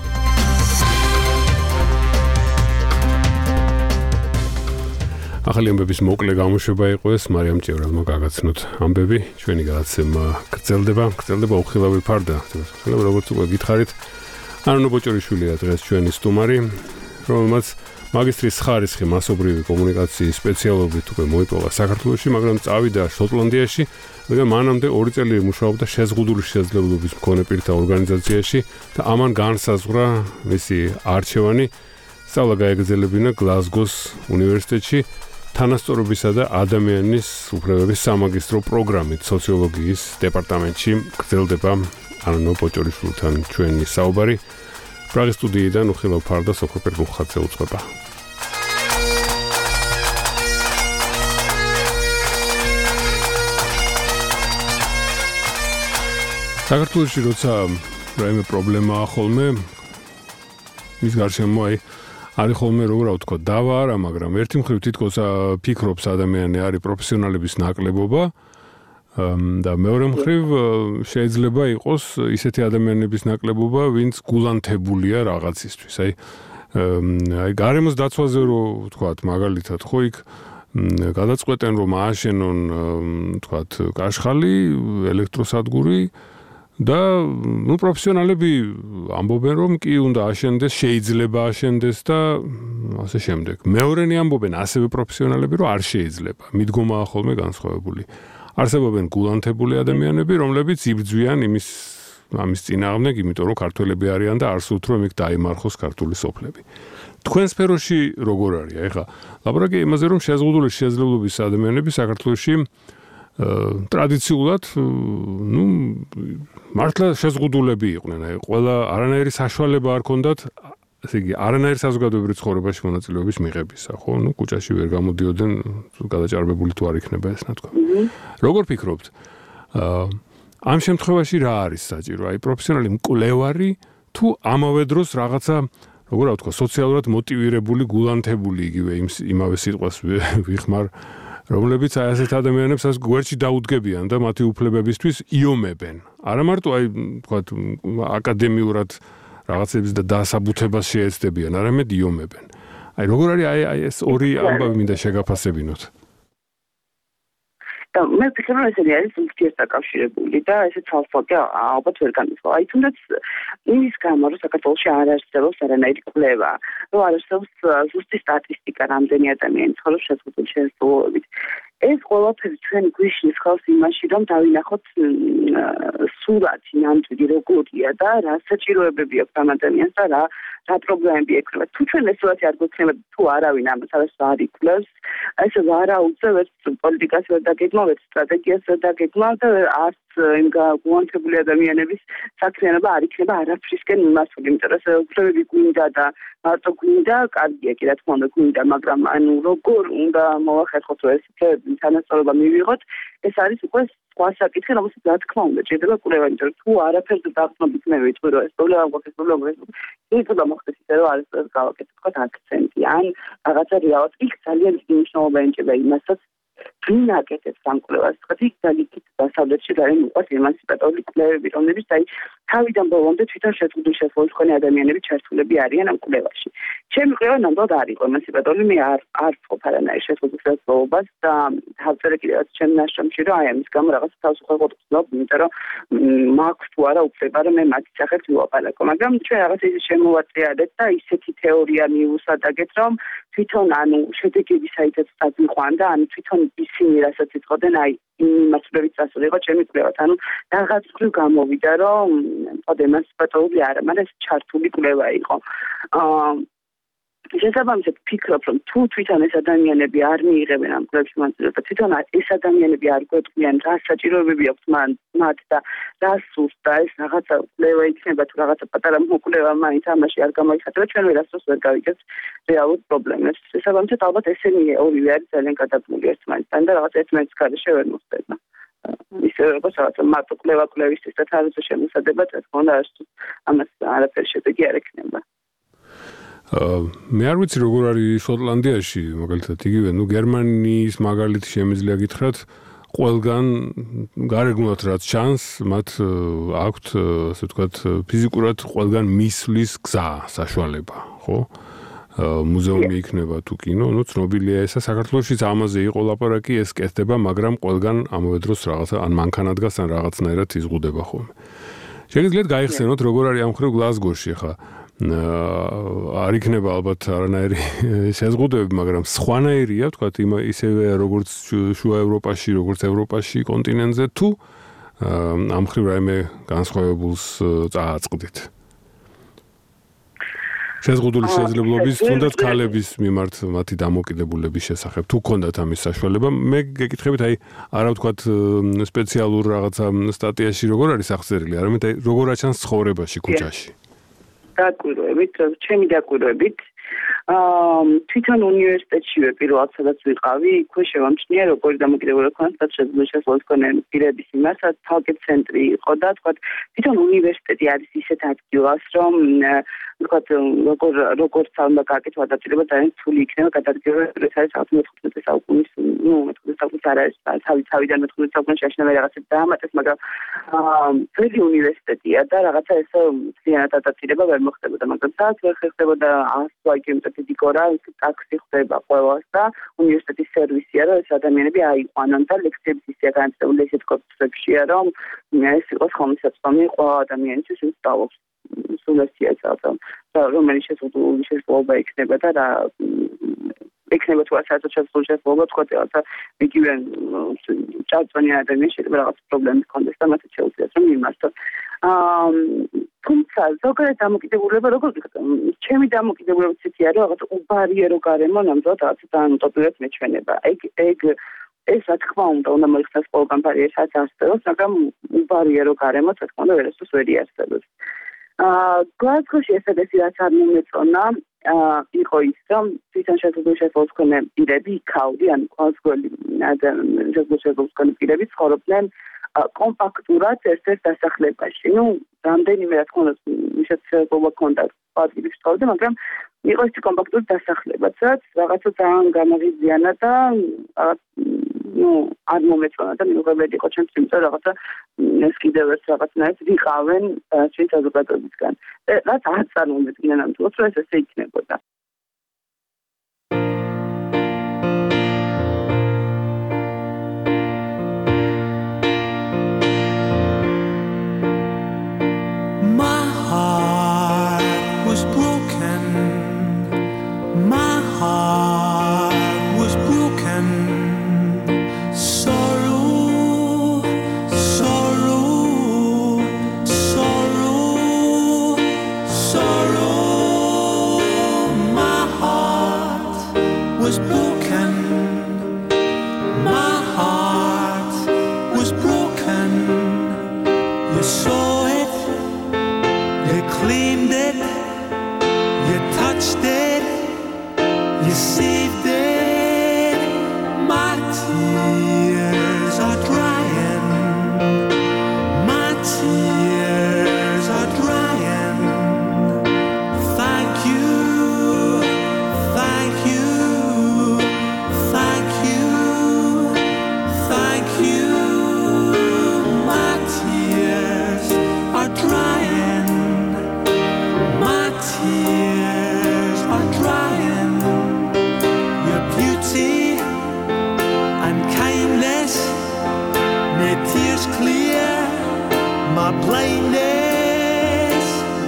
ახალი ამბების მოკლე გამოშვება იყო ეს, მარიამ ჭევრელმა გაგაცნოთ ამბები, ჩვენი გადაცემა გრძელდება, გრძელდება უხილავი ფარდა. როგორც უკვე გითხარით, ანანო ბოჭორიშვილია დღეს ჩვენი სტუმარი, რომელმაც მაგისტრის ხარისხი მასობრივი კომუნიკაციის სპეციალობით უკვე მოიპოვა საქართველოში, მაგრამ წავიდა შოტლანდიაში, მაგრამ მანამდე ორი წელი მუშაობდა შეზღუდული შესაძლებლობის მქონე პირთა ორგანიზაციაში და ამან განსაზღვრა მისი არჩევანი სწავლა გაეგრძელებინა გლაზგოს უნივერსიტეტში. თანასწორობისა და ადამიანის უფლებების სამაგისტრო პროგრამით სოციოლოგიის დეპარტამენტში გრძელდება ანანო ბოჭორიშვილთან ჩვენი საუბარი. პრაღის სტუდიიდან უხილავ ფარდა სოფო პერგუხაძე უწყება. საქართველოში როცა რაიმე პრობლემაა ხოლმე მის გარშემო აი არის ხოლმე როგორ ვთქვა დავა არა, მაგრამ ერთი მხრივ თითქოს ფიქრობს ადამიანი არის პროფესიონალების ნაკლებობა და მეორე მხრივ შეიძლება იყოს ისეთი ადამიანების ნაკლებობა, ვინც გულანთებულია რაღაცისთვის. აი აი გარემოს დაცვაზე რო ვთქვათ, მაგალითად ხო იქ გადაწყვეტენ რომ ააშენონ ვთქვათ კაშხალი, ელექტროსადგური და ნუ პროფესიონალები ამბობენ რომ კი უნდა აშენდეს, შეიძლება აშენდეს და ასე შემდეგ. მეორენი ამბობენ ასევე პროფესიონალები რომ არ შეიძლება. მიდგომაა ხოლმე განსხვავებული. არსებობენ გულანთებული ადამიანები, რომლებიც იბრძვიან იმის ამის წინააღმდეგ, იმიტომ რომ ქართველები არიან და არ სურთ რომ იქ დაიმარხოს ქართული სოფლები. თქვენ სფეროში როგორ არის? ეხლა ლაპარაკია იმაზე რომ შეზღუდული შესაძლებლობის ადამიანები საქართველოში ტრადიციულად ნუ მართლა შეზღუდულები იყვნენ. აი ყველა არანაირი საშუალება არ ქონდათ, ესე იგი არანაირი საზოგადოებრივ ცხოვრებაში მონაწილეობის მიღებისა, ხო? ნუ კუჭაში ვერ გამოდიოდნენ, გადაჭარბებული თუ არ იქნება ეს ნათქვა. როგორ ფიქრობთ? ამ შემთხვევაში რა არის საჭირო? აი პროფესიონალი მკვლევარი თუ ამავე დროს რაღაცა როგორ ვთქვა, სოციალურად მოტივირებული, გულანთებული იგივე იმავე სიტყვას ვიხმარ რომლებიც აი ასეთ ადამიანებსას გვერდში დაუდგებიან და მათი უფლებებისთვის იომებენ. არა მარტო აი ვთქვათ აკადემიურად რაღაცებს და დასაბუთებას შეეცდებიან, არამედ იომებენ. აი როგორ არის აი აი ეს ორი ამბავი მინდა შეგაფასებინოთ. და მე ვფიქრობ რომ ეს არის ურთიერთდაკავშირებული და ესე ცალსახე ალბათ ვერ განსხვავდება. აი თუნდაც იმის გამო რომ საქართველოში არ არსებობს არანაირი კვლევა, რომ არ არსებობს ზუსტი სტატისტიკა რამდენი ადამიანი ცხოვრობს შეზღუდული შესაძლებლობით. ეს ყველაფერი ჩვენ გვიშლის ხავს იმაში, რომ დავინახოთ სურათი ნამდვილი როგორია და რა საჭიროებები აქვს ამ ადამიანს და რა რა პრობლემები ექნება. თუ ჩვენ ეს სურათი არ გვექნება, თუ არავინ ამას არას არ იკვლევს, ეს ვარა უწევს პოლიტიკას ვერ დაგეგმავთ, სტრატეგიას ვერ დაგეგმავთ და არც იმ გუანთებული ადამიანების საქმიანობა არ იქნება არაფრისკენ მიმართული, იმიტომ რომ უფლებები გვინდა და მარტო გვინდა, კარგია კი რა თქმა უნდა გვინდა, მაგრამ ანუ როგორ უნდა მოვახერხოთ რომ ეს თანასწორობა მივიღოთ, ეს არის უკვე სხვა საკითხი, რომელსაც რა თქმა უნდა ჭირდება კვლევა, იმიტომ რომ თუ არაფერზე დაყრდნობით მე ვიტყვი რომ ეს პრობლემა გვაქვს, ეს პრობლემა გვაქვს, შეიძლება მოხდეს ისე რომ არის ეს გავაკეთოთ თქვა აქცენტი, ან რაღაცა რეალურად იქ ძალიან დიდი მნიშვნელობა ენიჭება იმასაც ვინ აკეთებს ამ კვლევას, თქვა იქ ძალიან დასავლეთში და იმ უყვარს ემანციპატორული კვლევები, რომლებიც აი თავიდან ბოლომდე თვითონ შეზღუდული შესაძლებელი მქონე ადამიანები ჩართულები არიან ამ კვლევაში. ჩემი კვლევა ნამდვილად არ იყო ემანციპატორული, მე არ არ ვყოფ არანაირ შეზღუდულ შესაძლებლობას და თავწერე კიდევაც ჩემ ნაშრომში რომ აი ამის გამო რაღაც თავს უხერხოთ ვცნობ, იმიტომ რომ მაქვს თუ არა უფლება რომ მე მათი სახით ვიაპარაკო, მაგრამ ჩვენ რაღაც ისე შემოვატრიალეთ და ისეთი თეორია მიუსადაგეთ, რომ თვითონ ანუ შედეგები საერთოდ წაიყვან და ანუ თვითონ ისინი რასაც იტყოდნენ, აი იმასწრებით წასული იყო ჩემი კვლევაც, ანუ რაღაც მხრივ გამოვიდა, რომ თორემ ემანციპატორული არა, მაგრამ ეს ჩართული კვლევა იყო. აა შესაბამისად ვფიქრობ, რომ თუ თვითონ ეს ადამიანები არ მიიღებენ ამ კვლევაში მონაწილეობა, თვითონ ეს ადამიანები არ გვეტყვიან რა საჭიროებები აქვს მათ და რა სურს და ეს რაღაცა კვლევა იქნება თუ რაღაცა პატარა მოკვლევა მაინც ამაში არ გამოიხატება, ჩვენ ვერასდროს ვერ გავიგებთ რეალურ პრობლემებს. შესაბამისად ალბათ ესენი ორივე არის ძალიან გადადგმული ერთმანეთთან და რაღაც ერთმანეთის გარეშე ვერ მოხდება. ისე როგორც რაღაცა მარტო კვლევა კვლევისთვის და თავზე შემოსადება, რა თქმა უნდა, ამას არაფერი შედეგი არ ექნება. მე არ ვიცი როგორ არის შოტლანდიაში, მაგალითად იგივე, ნუ გერმანიის მაგალითი შემიძლია გითხრათ, ყველგან გარეგნულად რაც ჩანს, მათ აქვთ, ასე ვთქვათ, ფიზიკურად ყველგან მისვლის გზა, საშუალება, ხო? მუზეუმი იქნება თუ კინო, ნუ ცნობილია ესა, საქართველოშიც ამაზე იყო ლაპარაკი, ეს კეთდება, მაგრამ ყველგან ამავე დროს რაღაცა ან მანქანა დგას, ან რაღაცნაირად იზღუდება ხოლმე. შეგიძლიათ გაიხსენოთ, როგორ არის ამ მხრივ გლაზგოში ხა? არ იქნება ალბათ არანაირი შეზღუდვები, მაგრამ სხვანაირია, თქვათ, ისევე როგორც შუა ევროპაში, როგორც ევროპაში კონტინენტზე, თუ ამ მხრივ რაიმე განსხვავებულს წააწყდით. შეზღუდული შესაძლებლობის, თუნდაც ქალების მიმართ მათი დამოკიდებულების შესახებ, თუ გქონდათ ამის საშუალება, მე გეკითხებით, აი, არა ვთქვათ სპეციალურ რაღაცა სტატიაში როგორ არის აღწერილი, არამედ აი, როგორ აჩანს ცხოვრებაში ქუჩაში. დაკვირვებით, ჩემი დაკვირვებით, აა თვითონ უნივერსიტეტშივე პირველად სადაც ვიყავი, იქვე შევამჩნია როგორი დამოკიდებულება ქონდა შესაძლებელი შესაძლებელი მქონე პირების მიმართ, თალკი ცენტრი იყო და თქვა თვითონ უნივერსიტეტი არის ისეთ ადგილას, რომ თქვა როგორ როგორც უნდა გააკეთო ადაპტირება და რთული იქნება გადადგება, ეს არის მეთერთმეტე საუკუნის, ნუ მეთერთმეტე საუკუნის არ არის, თავი თავიდან მეთერთმეტე საუკუნეში აშენებენ რაღაცებს დაამატეს, მაგრამ აა ძველი უნივერსიტეტია და რაღაცა ეს ძალიანად ადაპტირება ვერ მოხდებოდა, მაგრამ სადაც ვერ ხერხდებოდა ასვაიკემტე დიკორა, ტაქსი ხდება ყველას და უნივერსიტეტის სერვისია, რომ ეს ადამიანები აიყვანონ და ლექციების ისეა განაწილებული ესეთ კორპუსებშია, რომ ეს იყოს ხომისაწვდომი ყველა ადამიანისთვის, ვინც სწავლობს სულესია წავდა, რომელიც შესაძლებელი შესაძლებლობა იქნება და რა იქნება თუ საერთოდ შესაძლებელი შესაძლებლობა თქვა და იგივე წარწმუნებული ადამიანი შეიძლება რაღაც პრობლემები ჰქონდეს და მათ შეუძლიათ რომ იმართოს. აა თუმცა ზოგადად დამოკიდებულება როგორ ვიხატო? ჩემი დამოკიდებულება ცეთია რომ რაღაც უბარიერო გარემო ნამდვილად რაღაც დაანოტებულად მეჩვენება. ეგ ეგ ეს რა თქმა უნდა უნდა მოიხსნას ყველგან ბარიერსაც არსებობს, მაგრამ უბარიერო გარემო რა თქმა უნდა ვერასდროს ვერ იარსებობს. აა გლაზგოში ესადესი რაც არ მომეწონა, აა იყო ის რომ თვითონ შესაძლებელი შესაძლებელი მქონე პირები იქაური, ან გლაზგოელი შესაძლებელი მქონე პირები ცხოვრობდნენ კომპაქტურად ერთ-ერთ დასახლებაში. ნუ რამდენიმე რა თქმა უნდა შესაძლებლობა ჰქონდა ადგილში ცხოვრობდნენ, მაგრამ იყო ის კომპაქტური დასახლება, რაც რაღაცა ძალიან გამაღიზიანა და ნუ არ მომეწონა და მიუღებელი იყო ჩემთვის, იმიტომ რომ რაღაცა ეს კიდევ ერთ რაღაცნაირად ვიყავენ ჩვენ საზოგადოებისგან. რაც არ წარმომედგინა ნამდვილად, რომ ეს ესე იქნებოდა. broken. My heart was broken. You saw it, you cleaned it, you touched it, you saved it. My tears are drying. My tears are drying. Thank you, thank you, thank you, thank you. My tears are drying. My tears are drying. Your beauty and kindness made tears clear my blindness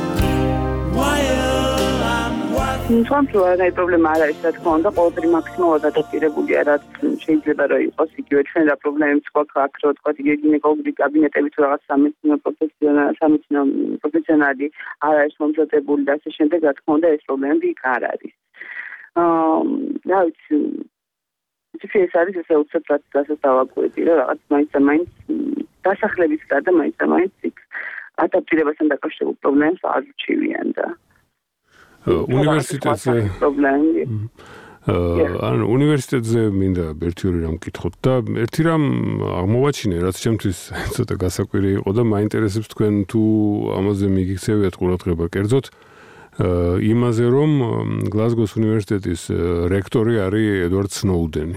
while I'm walking. სამწუხაროდ აი პრობლემა არ არის, რა თქმა უნდა, ყოველდღე მაქსიმალურად ადაპტირებულია, რაც შეიძლება რომ იყოს იგივე ჩვენ რა პრობლემებიც გვაქვს აქ, რო თქვა იგივე გინეკოლოგიური კაბინეტები თუ რაღაც სამეცნიერო პროფესიონალი, სამეცნიერო პროფესიონალი არ არის მომზადებული და ასე შემდეგ, რა თქმა უნდა, ეს პრობლემები იქ არ არის. აა, რა ვიცი, ისე ეს არის ესე უცებ რასაც დავაკვირდი, რომ რაღაც მაინც და მაინც დასახლების გარდა მაინც და მაინც იქ ადაპტირებასთან დაკავშირებულ პრობლემებს არ უჩივიან და უნივერსიტეტზე პრობლემები. ანუ უნივერსიტეტზე მინდა ერთი ორი რამ ვკითხოთ და ერთი რამ აღმოვაჩინე, რაც ჩემთვის ცოტა გასაკვირი იყო და მაინტერესებს თქვენ თუ ამაზე მიგიქცევიათ ყურადღება კერძოდ იმაზე, რომ გლაზგოს უნივერსიტეტის რექტორი არის ედვარდ სნოუდენი.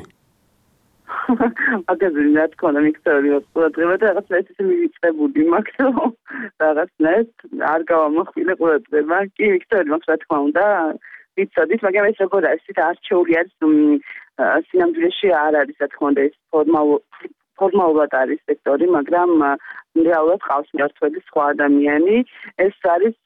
აგები რა თქმა უნდა მიქცევია ყურადღება და რაღაც ეს ისე მივიწყებული მაქვს, რომ რაღაცნაირად არ გავამახვილე ყურადღება. კი მიქცევია მაქვს რა თქმა უნდა. ვიცოდით, მაგრამ ეს როგორ არის, ის არჩეული არის სინამდვილეში არ არის, რა თქმა უნდა, ეს ფორმალურად არის სექტორი, მაგრამ რეალურად ყავს მმართველი სხვა ადამიანი. ეს არის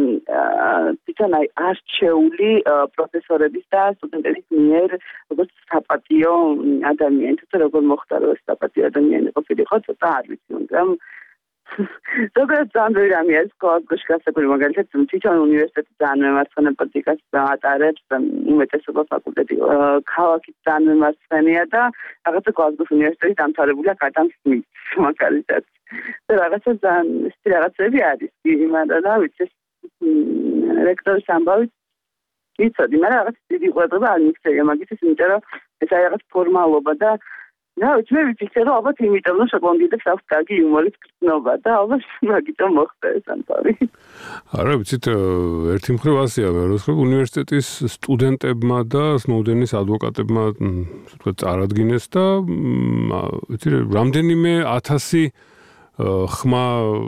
თვითონ აი არჩეული პროფესორების და სტუდენტების მიერ როგორც საპატიო ადამიანი. თუმცა როგორ მოხდა, რომ ეს საპატიო ადამიანი ყოფილიყო, ცოტა არ ვიცი, მაგრამ ზოგადად ძალიან ბევრი რამე არის გლაზგოში გასაკვირი, მაგალითად თვითონ უნივერსიტეტი ძალიან მემარცხენე პოლიტიკას ატარებს, უმეტესობა ფაკულტეტი ქალაქის ძალიან მემარცხენეა და რაღაცა გლაზგოს უნივერსიტეტი დამთავრებულია კატამ სმითს მაგალითად. და რაღაცა ძალიან ისეთი რაღაცები არის, მაგრამ რა ვიცი, რექტორის ამბავი ვიცოდი, მაგრამ რაღაც დიდი ყურადღება არ მიქცევია მაგისთვის, იმიტომ რომ ეს არის რაღაც ფორმალობა და რა ვიცი, მე ვიცი რომ ალბათ იმიტომ რომ შოტლანდიელებს აქვს კარგი იუმორის გრძნობა და ალბათ მაგიტომ მოხდა ეს ამბავი. არა ვიცით, ერთი მხრივ ასეა, მეორე მხრივ უნივერსიტეტის სტუდენტებმა და სნოუდენის ადვოკატებმა თქვა წარადგინეს და ვიცი, რამდენიმე ათასი ხმა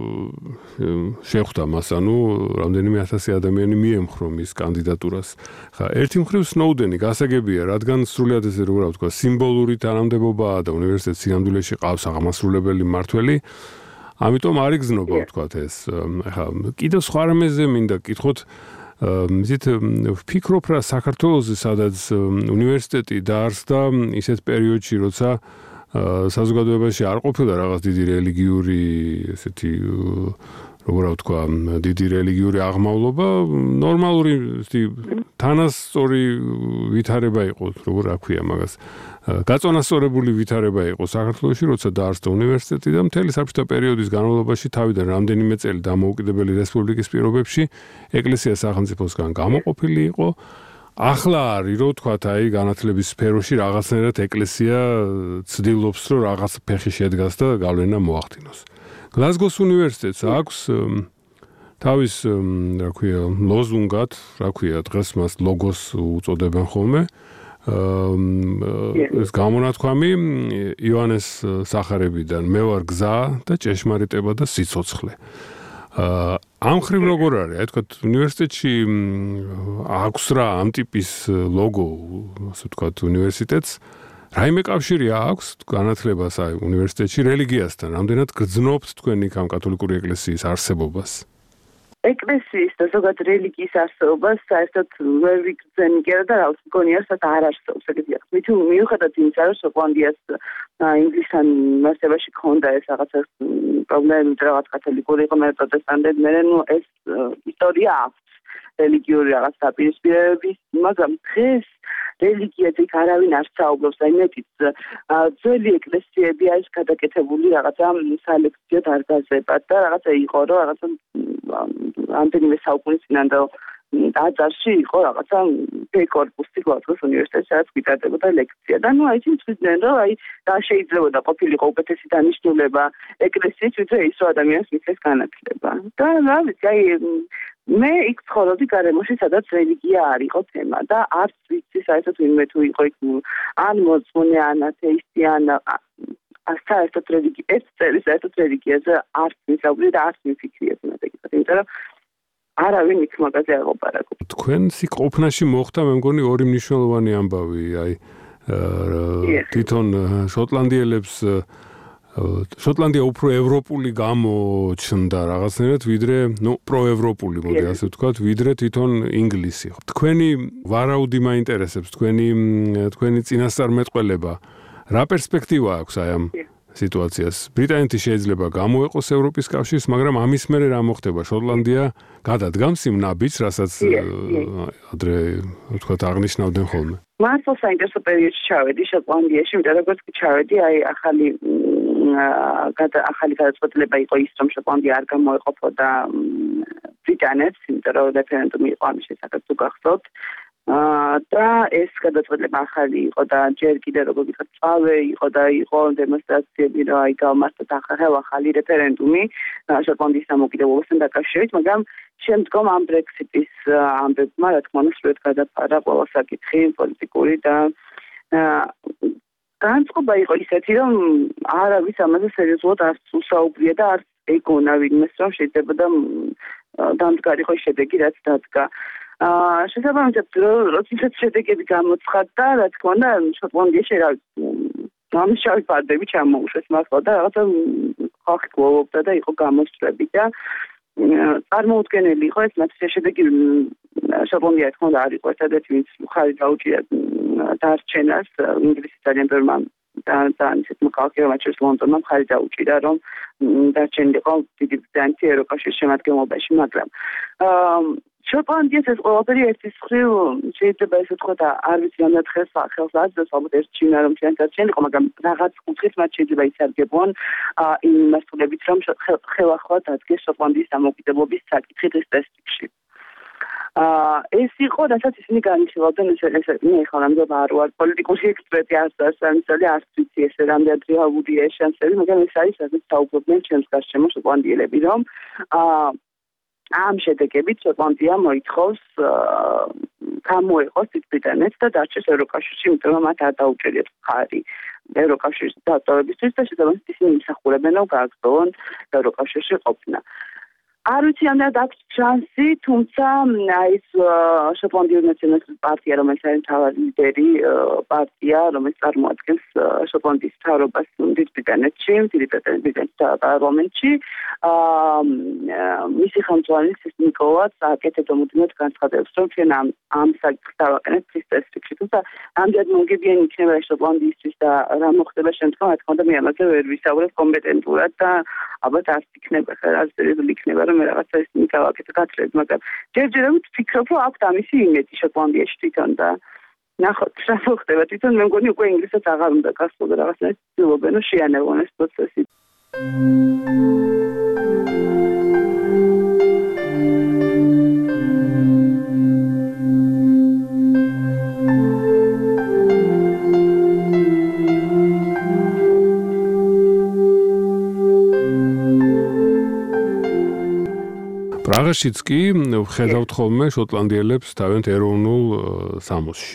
შეხვდა მას, ანუ რამდენიმე ათასი ადამიანი მიემხრო მის კანდიდატურას. ხა, ერთი მხრივ სნოუდენი გასაგებია, რადგან სრულად ესე როგორ ვთქვა, სიმბოლური თანამდებობაა და უნივერსიტეტის სინამდვილეში ყავს აღმასრულებელი მმართველი, ამიტომ არ იგზნობა ვთქვათ ეს. ხა, კიდევ სხვა რამეზე მინდა გკითხოთ, მზით ვფიქრობ რა საქართველოში, სადაც უნივერსიტეტი დაარსდა ისეთ პერიოდში, როცა საზოგადოებაში არ ყოფილა რაღაც დიდი რელიგიური ესეთი როგორ ვთქვა, დიდი რელიგიური აღმავლობა, ნორმალური თანასწორი ვითარება იყო, როგორ აქვია მაგას. გაწონასწორებული ვითარება იყო საქართველოში, როცა დაარსდა უნივერსიტეტი და მთელი საბჭოთა პერიოდის განმავლობაში თავიდან რამდენიმე წელი დამოუკიდებელი რესპუბლიკის პირობებში ეკლესია სახელმწიფოსგან გამოყოფილი იყო. ახლა არის რო თქვათ აი განათლების სფეროში რაღაცნაირად ეკლესია ცდილობს რომ რაღაც ფეხი შედგას და გავლენა მოახდინოს. გლაზგოს უნივერსიტეტს აქვს თავის რა ქვია ლოზუნგად, რა ქვია დღეს მას ლოგოს უწოდებენ ხოლმე. ეს გამონათქვამი იოანეს სახარებიდან მე ვარ გზა და ჭეშმარიტება და სიცოცხლე. ამ ხრივ როგორ არის? აი თქვა უნივერსიტეტში აქვს რა ამ ტიპის ლოგო, ასე ვთქვათ, უნივერსიტეტს. რაიმე კავშირი აქვს განათლებას აი უნივერსიტეტში რელიგიასთან? რამდენად გრძნობთ თქვენ იქ ამ კათოლიკური ეკლესიის არსებობას? ეკლესიის და ზოგადად რელიგიის არსებობას საერთოდ ვერ ვიგრძენი კიდე და რა ვიცი, მგონია სადაც არ არსებობს ეგეთი. მით მიუხედავად იმისა, რომ შოტლანდიას ინგლისთან მასებაში ქონდა ეს რაღაცა პრობლემები, რაღაც კათოლიკური იყო, მე პროტესტანტები, მე ნუ ეს ისტორია აქვს რელიგიური რაღაც დაპირისპირებების, მაგრამ დღეს რელიგიაზე არავინ არ საუბრობს, აი მეტიც ძველი ეკლესიები არის გადაკეთებული რაღაცა სალექციო დარგაზებად და რაღაცა იყო რომ რაღაცა ამდენიმე საუკუნის წინანდ ტაძარში იყო რაღაცა ბ-კორპუსი გლაზგოს უნივერსიტეტში სადაც გიტარდებოდა ლექცია და ნუ აი ისინი თვითონ რომ აი და შეიძლებოდა ყოფილიყო უკეთესი დანიშნულება ეკლესიის ვიდრე ის რომ ადამიანს მისცეს განათლება და რა ვიცი აი მე იქ ცხოვრობდი გარემოში სადაც რელიგია არ იყო თემა და არც ვიცი საერთოდ ვინმე თუ იყო იქ ან მოწმე ან ათეისტი ან საერთოდ რელიგია ეს წელი საერთოდ რელიგიაზე არც მისაუბრე და არც მიფიქრია თუნდაც იმიტომ რომ არავინ იქ მაგაზე არ ყოფარაკობს. თქვენსი ყოფნაში მოხდა მე მგონი ორი მნიშვნელოვანი ამბავი, აი თვითონ შოტლანდიელებს შოტლანდია უფრო ევროპული გამოჩნდა რაღაცნაირად, ვიდრე, ნუ პროევროპული მოდი ასე ვთქვათ, ვიდრე თვითონ ინგლისი. თქვენი ვარაუდი მაინტერესებს, თქვენი თქვენი წინასწარმეტყველება, რა პერსპექტივა აქვს აი ამ სიტუაციას. ბრიტანეთი შეიძლება გამოეყოს ევროპის კავშირს, მაგრამ ამის მერე რა მოხდება? შოტლანდია გადადგამს იმ ნაბიჯს, რასაც ადრე ვთქვათ აღნიშნავდნენ ხოლმე. მართლა საინტერესო პერიოდში ჩავედი შოტლანდიაში, იმიტომ რომ როგორც კი ჩავედი, აი ახალი ახალი გადაწყვეტილება იყო ის, რომ შოტლანდია არ გამოეყოფოდა ბრიტანეთს, იმიტომ რომ რეფერენდუმი იყო ამის შესახებ თუ გახსოვთ. და ეს გადაწყვეტილება ახალი იყო და ჯერ კიდე როგორ ვთქვათ, წავე იყო და იყო დემონსტრაციები, რომ აი გავმართოთ ახალი რეფერენდუმი შოტლანდიის დამოუკიდებლობასთან დაკავშირებით, მაგრამ შემდგომ ამ ბრექსიტის ამბებმა, რა თქმა უნდა, სრულიად გადაფარა ყველა საკითხი პოლიტიკური და განწყობა იყო ისეთი, რომ არავის ამაზე სერიოზულად არც უსაუბრია და არც ეგონა ვინმეს, რომ შეიძლება და დამდგარიყო შედეგი, რაც დადგა. შესაბამისად, როცა შედეგები გამოცხადდა, რა თქმა უნდა, შოტლანდიაში რა ამის შავი ფარდები ჩამოუშვეს მართლა და რაღაცა ხალხი გლოვობდა და იყო გამოსწრები და წარმოუდგენელი იყო ეს მათი შედეგი შოტლანდია თქმა უნდა არ იყო ერთადერთი ვინც ხარი დაუჭირა დარჩენას ინგლისის ძალიან ბევრმა და ძალიან ისეთ მოქალაქეებმა მათ შორის ლონდონმა ხარი დაუჭირა რომ დარჩენილიყო დიდი ბრიტანეთი ევროკავშირის შემადგენლობაში, მაგრამ შოტლანდიას ეს ყველაფერი ერთის მხრივ შეიძლება ესე ვთქვათ არ ვიცი რამდენად ხელს ხელს აძლევს ალბათ ერთ ჩინა რომ ჩვენ დარჩენილიყო, მაგრამ რაღაც კუთხით მათ შეიძლება ისარგებლონ იმ მასშტაბებით რომ ხელახლა დადგეს შოტლანდიის დამოუკიდებლობის საკითხი დღის წესრიგში. ეს იყო, რასაც ისინი განიხილავდნენ, ეს მე ხო რამდენად არ ვარ პოლიტიკური ექსპერტი, არც სამისალი არც ვიცი ესე რამდენად რეალურია ეს შანსები, მაგრამ ეს არის რასაც საუბრობდნენ ჩემს გარშემო შოტლანდიელები, რომ ამ შედეგებით შოტლანდია მოითხოვს გამოეყოს ბრიტანეთს და დარჩეს ევროკავშირში, იმიტომ რომ მათ არ დაუჭერიათ ხარი ევროკავშირის დატოვებისთვის და შესაბამისად ისინი იმსახურებენ, რომ გააგრძელონ ევროკავშირში ყოფნა. არ ვიცი ამდენად აქვს შანსი, თუმცა აი ეს შოტლანდიური ნაციონალისტური პარტია, რომელიც არის მთავარი ლიდერი პარტია, რომელიც წარმოადგენს შოტლანდიის მთავრობას დიდ ბრიტანეთში, დიდი ბრიტანეთის პარლამენტში, მისი ხელმძღვანელი ნიკოლას აკეთებდა მუდმივად განცხადებს, რომ ჩვენ ამ ამ საკითხს დავაყენებთ დღის წესრიგში, თუმცა ამდენად მომგებიანი იქნება შოტლანდიისთვის და რა მოხდება შემდგომ, რა თქმა უნდა, მე ამაზე ვერ ვისაუბრებ კომპეტენტურად და ალბათ არც იქნება ხარ სერიოზული იქნება რომ რაღაცა ის მიკავაკეთე გათხრები, მაგრამ ჯერჯერობით ვფიქრობ, რომ აქვს ამისი იმედი შოტლანდიაში თვითონ და ნახოთ რა მოხდება. თვითონ მე მგონი უკვე ინგლისსაც აღარ უნდა გასულიყო რაღაცნაირად ცდილობენ რომ შეანელონ ეს პროცესი. პრაღაშიც კი ვხედავთ ხოლმე შოტლანდიელებს თავიანთ ეროვნულ სამოსში.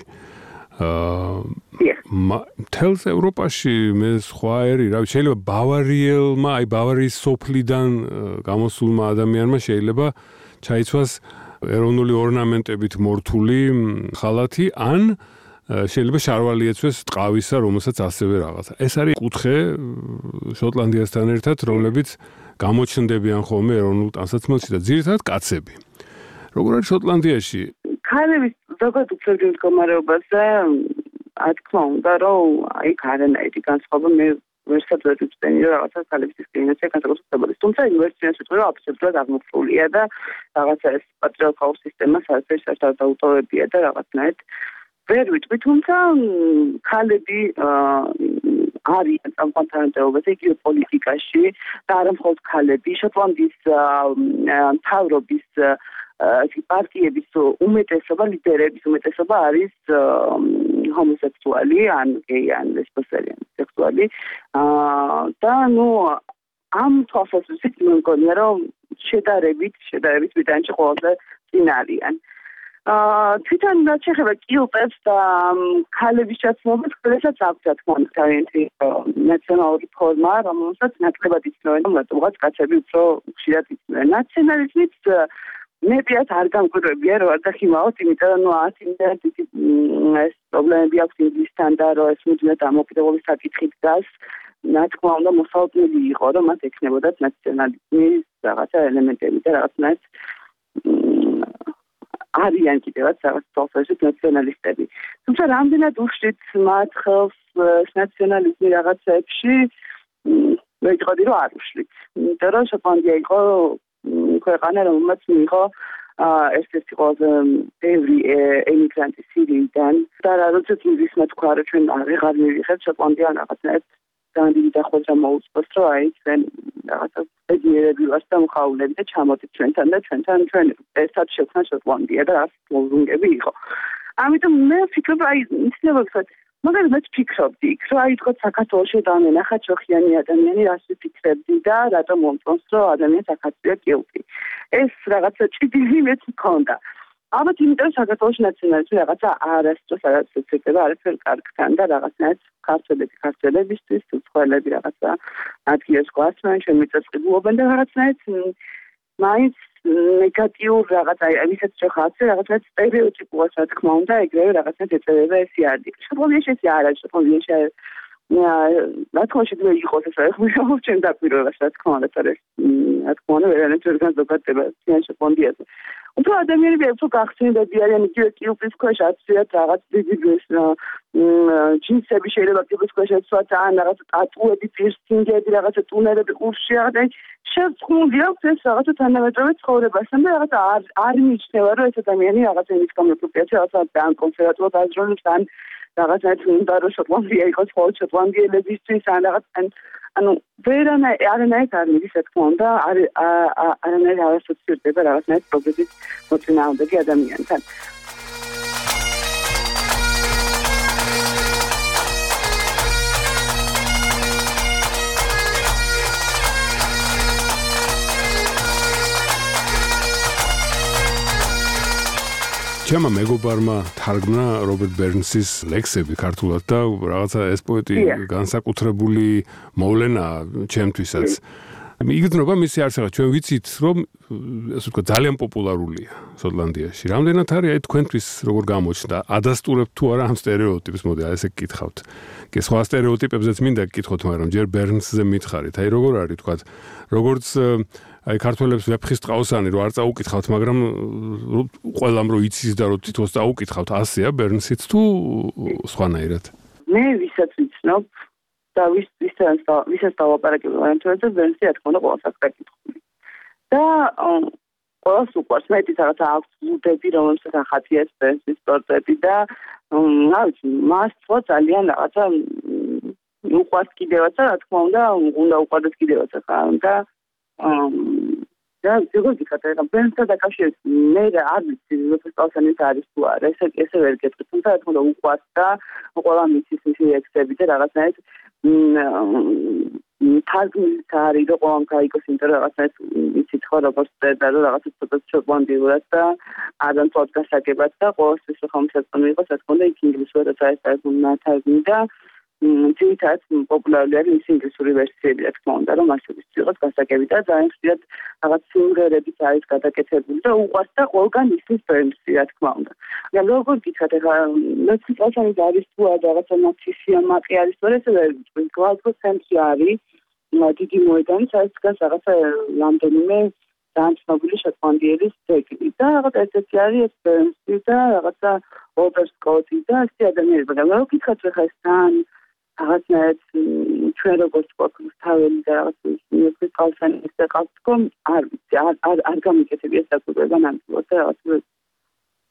მთელს ევროპაში მე სხვა ერი, რა ვიცი, შეიძლება ბავარიელმა, აი ბავარიის სოფლიდან გამოსულმა ადამიანმა შეიძლება ჩაიცვას ეროვნული ორნამენტებით მორთული ხალათი, ან შეიძლება შარვალი ეცვეს ტყავისა, რომელსაც ასევე რაღაცა. ეს არის კუთხე შოტლანდიასთან ერთად, რომლებიც გამოჩნდებიან ხოლმე ეროვნულ ტანსაცმელში და ძირითადად კაცები. როგორ არის შოტლანდიაში? ქალების ზოგადად უფლებრივ მდგომარეობაზე, რა თქმა უნდა, რომ აი არანაირი განსხვავება მე ვერსად ვერ ვწდენი, რომ რაღაცა ქალების დისკრიმინაცია განსაკუთრებულის. თუმცა ინვერსიას ვიტყვი, რომ აბსოლუტურად აღმოფხვრულია და რაღაცა ეს პატრიარქალურ სისტემას არც საერთოდ დაუტოვებია და რაღაცნაირად ვერ ვიტყვი, თუმცა ქალები არიან სამყაროთანადეობაზე, იგივე პოლიტიკაში და არა მხოლოდ ქალები, შოტლანდიის მთავრობის პარტიების უმეტესობა, ლიდერების უმეტესობა არის ჰომოსექსუალი, ან გეი, ან ლესბოსელი, ან სექსუალი. და ნუ ამ თვალსაზრისით მგონია, რომ შედარებით, შედარებით ბრიტანეთში ყველაზე წინ არიან. თვითონ რაც შეეხება კილტებს და ქალების ჩაცმულობას, ყველასაც აქვს რა თქმა უნდა თავიანთი ნაციონალური ფორმა, რომელსაც ნაკლებად იცნობენ, რადგან კაცები უფრო ხშირად იცნობენ. ნაციონალიზმიც მეპიათ არ გამკვირვებია, რომ არ დახიმავთ, იმიტომ რომ ნუ ათ იმდენად ისეთი ეს პრობლემები აქვს ინგლისთან და რომ ეს მუდმივად დამოუკიდებლობის საკითხით დგას, რა თქმა უნდა მოსალოდნელი იყო, რომ მათ ექნებოდათ ნაციონალიზმის რაღაცა ელემენტები და რაღაცნაირად არიან კიდევაც რაღაც თვალსაზრისით ნაციონალისტები. თუმცა რამდენად უხშით მათ ხელს ნაციონალიზმი რაღაცებში, ვეიტყოდი რომ არ უშლით. იმიტომ რომ შოტლანდია იყო ქვეყანა, რომელმაც მიიღო ერთ-ერთი ყველაზე ბევრი ემიგრანტი სირიიდან და როდესაც ინგლისმა თქვა, რომ ჩვენ აღარ მივიღებთ შოტლანდია რაღაცნაირად ძალიან დიდი დახვედრა მოუწყვეს, რომ აი ჩვენ რაღაცა ბედნიერები ვართ და მხაულები და ჩამოდით ჩვენთან და ჩვენთან ჩვენ ერთად შევქმნა შოტლანდია და რაც ლოზუნგები იყო. ამიტომ მე ვფიქრობ, აი ცნობებსაც მაგრამ მე ვფიქრობდი, რომ აი თქო საქართველოში დამენახა ჩოხიანი ადამიანი, რას ვფიქრებდი და რატომ მომწონს, რომ ადამიანს აქაცია კილტი. ეს რაღაცა ჭიდილი მეც მქონდა. ალბათ იმიტომ საქართველოში ნაციონალიზმი რაღაცა არასდროს არ აცეცება არაფერ კარგთან და რაღაცნაირად ქართველები ქართველებისთვის უცხოელები რაღაცა ადგილს გვასწრებენ, ჩვენ მიწაწყობილობენ და რაღაცნაირად მაინც ნეგატიურ რაღაცა ვისაც შეხაცე რაღაცა სტერეოტიპულად რა თქმა უნდა ეგრევე რაღაცა ეწევება ეს იარდი. შოტლანდიაში ეს არ არის, შოტლანდიაში რა თქმა უნდა შეიძლება იყოს ეს რა ჩვენ დაკვირვებას რა თქმა უნდა ეს რა თქმა უნდა ვერანაირ ჯერგან ზოგადდება ციან შოტლანდიაზე. უფრო ადამიანები უფრო გახსნილები არიან იგივე კილტის ქვეშ აცვიათ რაღაც დიდი ჯინსები შეიძლება კილტის ქვეშ აცვათ ან რაღაც ტატუები, პირსინგები, რაღაცა ტუნერები ყურში და შევწმული აქვს ეს რაღაცა თანამედროვე ცხოვრებასთან და რაღაცა არ არ მიიჩნევა რომ ეს ადამიანი რაღაცა იმის გამოფრუპიაცი რაღაცა ძალიან კონსერვატულად აზროვნებს ან რაღაცა უნდა რომ შოტლანდია იყოს მხოლოდ შოტლანდიელებისთვის ან რაღაც ანუ ვერანაირ არანაირ არ მიდის რა თქმა უნდა არ არანაირ არ ასოცირდება რაღაცნაირ პროგრესის მოწინააღმდეგე ადამიანთან. ჩემმა მეგობარმა თარგმნა რობერტ ბერნსის ლექსები ქართულად და რაღაცა ეს პოეტი განსაკუთრებული მოვლენაა ჩემთვისაც. იგრძნობა მისი არსება, ჩვენ ვიცით, რომ ასე ვთქვათ, ძალიან პოპულარულია შოტლანდიაში. რამდენად არის აი თქვენთვის როგორ გამოჩნდა? ადასტურებთ თუ არა ამ სტერეოტიპს? მოდი აი ესე გკითხავთ. კი სხვა სტერეოტიპებზეც მინდა გკითხოთ, მაგრამ ჯერ ბერნსზე მითხარით. აი როგორ არის თქვათ, როგორც აი ქართველებს ვეფხის ტყავსანი რო არ წაუკითხავთ, მაგრამ ყველამ რო იცის და რო თვითონ წაუკითხავთ, ასეა ბერნსიც თუ სხვანაირად? მე ვისაც ვიცნობ და ვის ვისაც ვისაც დავაპარაკებ ვარიანტებზე ბერნსი რა თქმა უნდა ყველას აქვს გაკითხული. და ყველას უყვარს მეტი რაღაცა აქვს ლუდები, რომელსაც ახატიებს ბერნსის პორტრეტი და რა ვიცი, მას ხო ძალიან რაღაცა უყვარს კიდევაც და რა თქმა უნდა უნდა უყვარდეს კიდევაც ხა და და ზოგადად ვიქატერა ბერნსთან დაკავშირებით მე არ ვიცი როცა სწავლსანის არის თუ არა ესე ესე ვერ გეტყვი თუმცა რა თქმა უნდა უყვარს და ყველა მიცის მისი ექსები და რაღაცნაირად თარგმნით არის რომ ყველამ გაიგოს იმიტომ რომ რაღაცნაირად იცით ხო როგორც წერდა რომ რაღაცა ცოტა შოტლანდიურად და ადანწოდ გასაგებად და ყოველთვის რომ ხომსაწონი იყოს რა თქმა უნდა იქ ინგლისურადაც არის თარგმნი და ძირითადად პოპულარული არის მისი ინგლისური ვერსიები, რა თქმა უნდა, რომ მასშტაბის იყოს გასაგები და ძალიან ხშირად რაღაც სიმღერებიც არის გადაკეთებული და უყვარს და ყველგან ისმის ბერნსი, რა თქმა უნდა. მაგრამ როგორ გითხრათ, ეხლა მეცნიერებად არის თუ არა რაღაცა ნაცისია მაყი არის, თორე ესე ვერ ვიტყვი, გლაზგოს ცენტრი არის, დიდი მოედანი, სადაც დგას რაღაცა რამდენიმე ძალიან ცნობილი შოტლანდიელის ძეგლი და რაღაც ერთ-ერთი არის ეს ბერნსი და რაღაცა ოლტერ სკოტი და ასეთი ადამიანები, მაგრამ როგორ გითხრათ, ეხლა ეს ძალიან რაღაცნაირად ჩვენ როგორც გვაქვს თაველი და რაღაც ის ყავსანი ეს ყავს თქო არ ვიცი არ არ გამიკეთებია საკუთრება ნამდვილად და რაღაც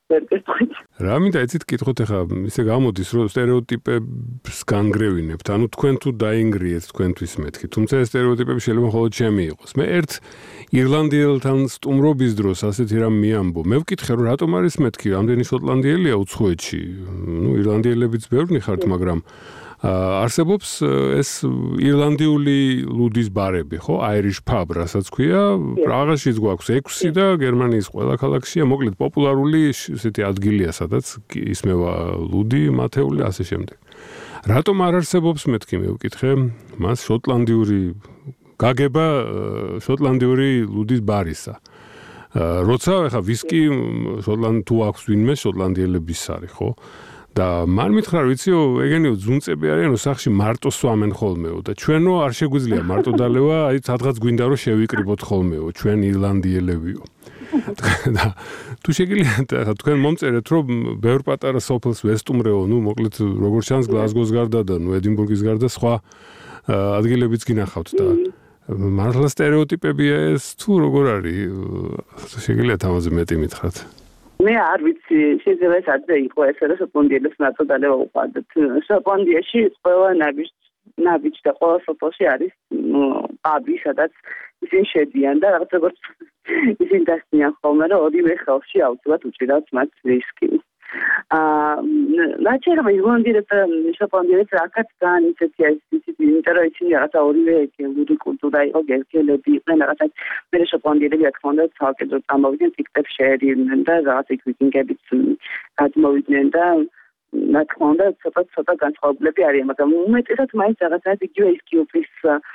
ვერ გეტყვით. რა მინდა იცით კითხოთ ახლა ისე გამოდის რომ სტერეოტიპებს განგრევინებთ. ანუ თქვენ თუ დაინგრიეთ თქვენთვის მეთქი. თუმცა ეს სტერეოტიპები შეიძლება მხოლოდ ჩემი იყოს. მე ერთ ირლანდიელთან სტუმრობის დროს ასეთი რამ მიამბო. მე ვკითხე რომ რატომ არის მეთქი? ამდენი შოტლანდიელია უცხოეთში. ნუ ირლანდიელებიც ბევრი ხართ, მაგრამ არსებობს ეს ირლანდიული ლუდის ბარები, ხო? Irish pub, რასაც ქვია, პრაღაშიც გვაქვს ექვსი და გერმანიის ყველა ქალაქშია, მოკლედ პოპულარული ესეთი ადგილია, სადაც ისმევა ლუდი, მათეული, ასე შემდეგ. რატომ არ არსებობს მეთქი, მე ვკითხე, მას შოტლანდიური გაგება შოტლანდიური ლუდის ბარისა. როცა ახლა ვისკი შოტლანდ თუ აქვს ვინმე შოტლანდიელების არის, ხო? და მან მითხრა, ვიციო, ეგენიო ძუნწები არიანო სახში მარტო სვამენ ხოლმეო და ჩვენო არ შეგვიძლია მარტო დალევა, აი სადღაც გვინდა რომ შევიკრიბოთ ხოლმეო, ჩვენ ირლანდიელებიო. და თუ შეგიძლიათ თქვენ მომწერეთ, რომ ბევრ პატარა სოფელს ვესტუმრეო, ნუ მოკლედ როგორც ჩანს გლაზგოს გარდა და ნუ ედინბურგის გარდა სხვა ადგილებიც გინახავთ და მართლა სტერეოტიპებია ეს თუ როგორ არის? შეგიძლიათ ამაზე მეტი მითხრათ? მე არ ვიცი, შეიძლება ეს ადრე იყო ესე რომ შოტლანდიელებს მარტო დალევა უყვარდათ. შოტლანდიაში ყველა ნაბიჯ ნაბიჯ და ყველა სოფელში არის პაბი, სადაც ისინი შედიან და რაღაც როგორც ისინი დასწინიან ხოლმე, რომ ორივე ხელში აუცილებლად უჭირავთ მათ ვისკი. აა ნაჩერება ირლანდიელებს და შოტლანდიელებს რაკაც ძალიან ისეთია ისეთი, იმიტომ რომ ისინი რაღაცა ორივე გელური კულტურა იყო, გელგელები იყვნენ რაღაცა. მე შოტლანდიელები რა თქმა უნდა ცალკეულ წამოვიდნენ, ტიკტებს შეერიდნენ და რაღაც იქ ვიკინგებიც გადმოვიდნენ და რა თქმა უნდა ცოტა ცოტა განსხვავებულები არიან, მაგრამ უმეტესად მაინც რაღაცა იგივე ის კიუპის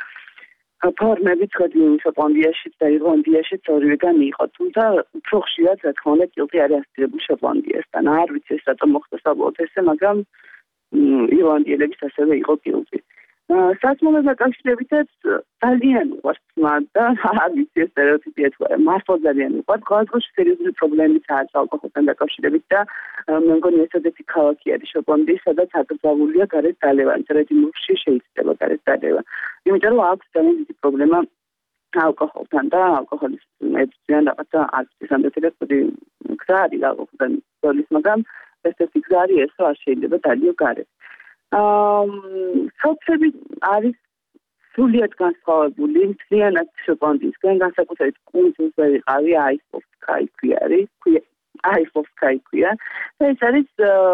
ფორმები ცოდი შოტლანდიაშიც და ირლანდიაშიც ორივეგან იყო, თუმცა უფრო ხშირად რა თქმა უნდა კილტი არის ასწირებული შოტლანდიასთან. არ ვიცი ეს რატომ მოხდა საბოლოოდ ესე, მაგრამ ირლანდიელების ასევე იყო კილტი. სასმელად დაკავშირებითაც ძალიან უყვართ და არ ვიცი ეს სტერეოტიპია თუ არა, მართლა ძალიან უყვართ. გლაზგოში სერიოზული პრობლემებიც არის ალკოჰოლთან დაკავშირებით და მე მგონი ეს ერთ-ერთი ქალაქი არის შოტლანდიის, სადაც აკრძალულია გარეთ დალევა, ედინბურგში შეიძლება გარეთ დალევა. იმიტომ რომ აქვს ძალიან დიდი პრობლემა ალკოჰოლთან და ალკოჰოლის მეცნიერად რაღაცა აქტის ანდეთელებული გზა არის ალკოჰოლთან ბრძოლის, მაგრამ ეს ის გზა არის ეს, რომ არ შეიძლება დალიო გარეთ. აა სოფლები არის სრულიად განსხვავებული, მთლიანად შოტლანდიისგან, განსაკუთრებით კუნძულზე ვიყავი, აისლოვსკაი არის, აისლოვსკაი ქვია. და ეს არის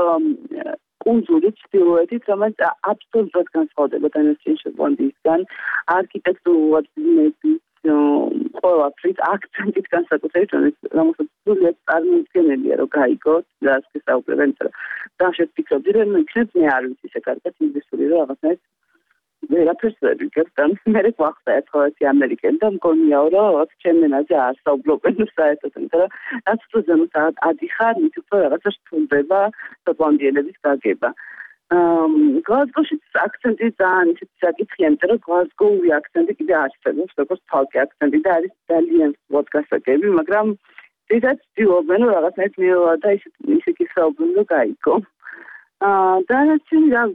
კუნძული ჩრდილოეთით, რომელიც აბსოლუტურად განსხვავდება დანარჩენ შოტლანდიისგან, არქიტექტურულად, ბუნებით, ყველაფრით, აქცენტით განსაკუთრებით, რომელსაც სრულიად წარმოუდგენელია, რომ გაიგოთ და ასე საუბრობენ, იმიტომ რომ დავშეთ ფიქრობდი, რომ იქნებ მე არ ვიცი ესე კარგად ინგლისური რომ რაღაცნაირად ვერაფერს ვერ ვიგებ და მე გვახდა ერთხოვეთი ამერიკელი და მგონიაო რომ რაღაც ჩემენაზე არ საუბრობენ საერთოდ, იმიტომ რომ რაც უფრო ზემოთ ადიხარ, მით უფრო რაღაცა რთულდება შოტლანდიელების გაგება. გლაზგოში აქცენტი ძალიან ისეთი საკითხია, იმიტომ რომ გლაზგოური აქცენტი კიდე არსებობს, როგორც თალკი აქცენტი და არის ძალიან სწორად გასაგები, მაგრამ დიდად ცდილობენ რომ რაღაცნაირად მეოლა და ისეთი საუბრობენ რომ გაიგო. აა დანარჩენი რა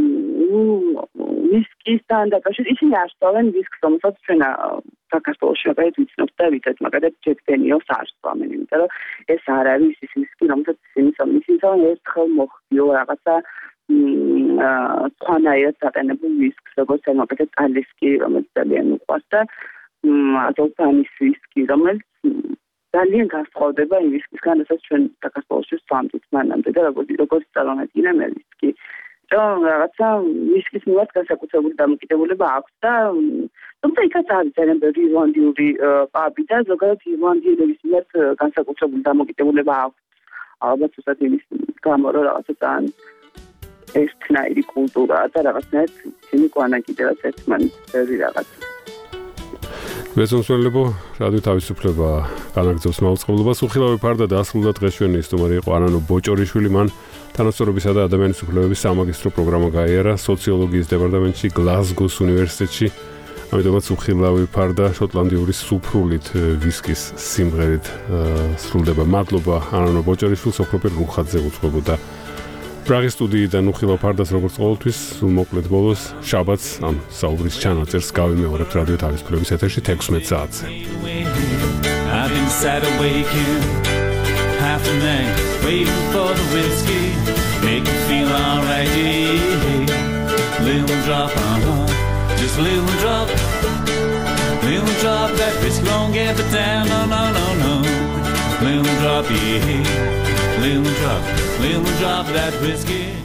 ვისკისთან დაკავშირებით ისინი არ სწავლენ ვისკს, რომელსაც ჩვენ საქართველოში მაგალითად ვიცნობთ და ვიცით, მაგალითად ჯეკ დენიელს არ სწავლენ, იმიტომ რომ ეს არ არის ის ვისკი, რომელსაც ისინი სწავლენ. ისინი სწავლენ ერთხელ მოხდიო რაღაცა სხვანაირად დაყენებულ ვისკს, როგორც მაგალითად ალისკი, რომელიც ძალიან უყვარს და ადოლფანის ვისკი, რომელიც ძალიან განსხვავდება იმ ვისკისგან, რასაც ჩვენ საქართველოში ვსვამთ მანამდე და როგორც როგორც წარმოვიდგინე მე ვისკი. რომ რაღაცა ვისკის მიმართ განსაკუთრებული დამოკიდებულება აქვს და თუმცა იქაც არის ძალიან ბევრი ირლანდიური პაბი და ზოგადად ირლანდიელების მიმართ განსაკუთრებული დამოკიდებულება აქვს. ალბათ უბრალოდ იმის გამო რომ რაღაცა ძალიან ერთნაირი კულტურაა და რაღაცნაირად ისინი ყვანა კიდევაც ერთმანეთს რაღაც. მესამსველებო, რადიო თავისუფლება განაგრძობს მაუწყებლობას. უხილავი ფარდა დასრულდა დღეშვენი სტუმარი იყო არანო ბოჭორიშვილი, მან თანასწორობისა და ადამიანის უფლებების სამაგისტრო პროგრამა გაიარა სოციოლოგიის დეპარტამენტში გლაზგოს უნივერსიტეტში. ამიტომაც უხილავი ფარდა შოტლანდიური სუფრულით ვისკის სიმღერით სრულდება. მადლობა არანო ბოჭორიშვილს, ოქროპირ რუხაძე უძღვებოდა პრაღის სტუდიიდან უხილავ ფარდას როგორც ყოველთვის მოკლედ ბოლოს შაბათს ამ საუბრის ჩანაწერს გავიმეორებთ რადიო თავისუფლების ეთერში თექვსმეტ საათზე. I've been sad awakened, half a night, waiting for the whiskey, make you feel alright, yeah. Little drop, uh-huh, just a little drop. Little drop, that whiskey won't get me down, no, no, no, no. Little drop, yeah. Little drop, little drop, that whiskey.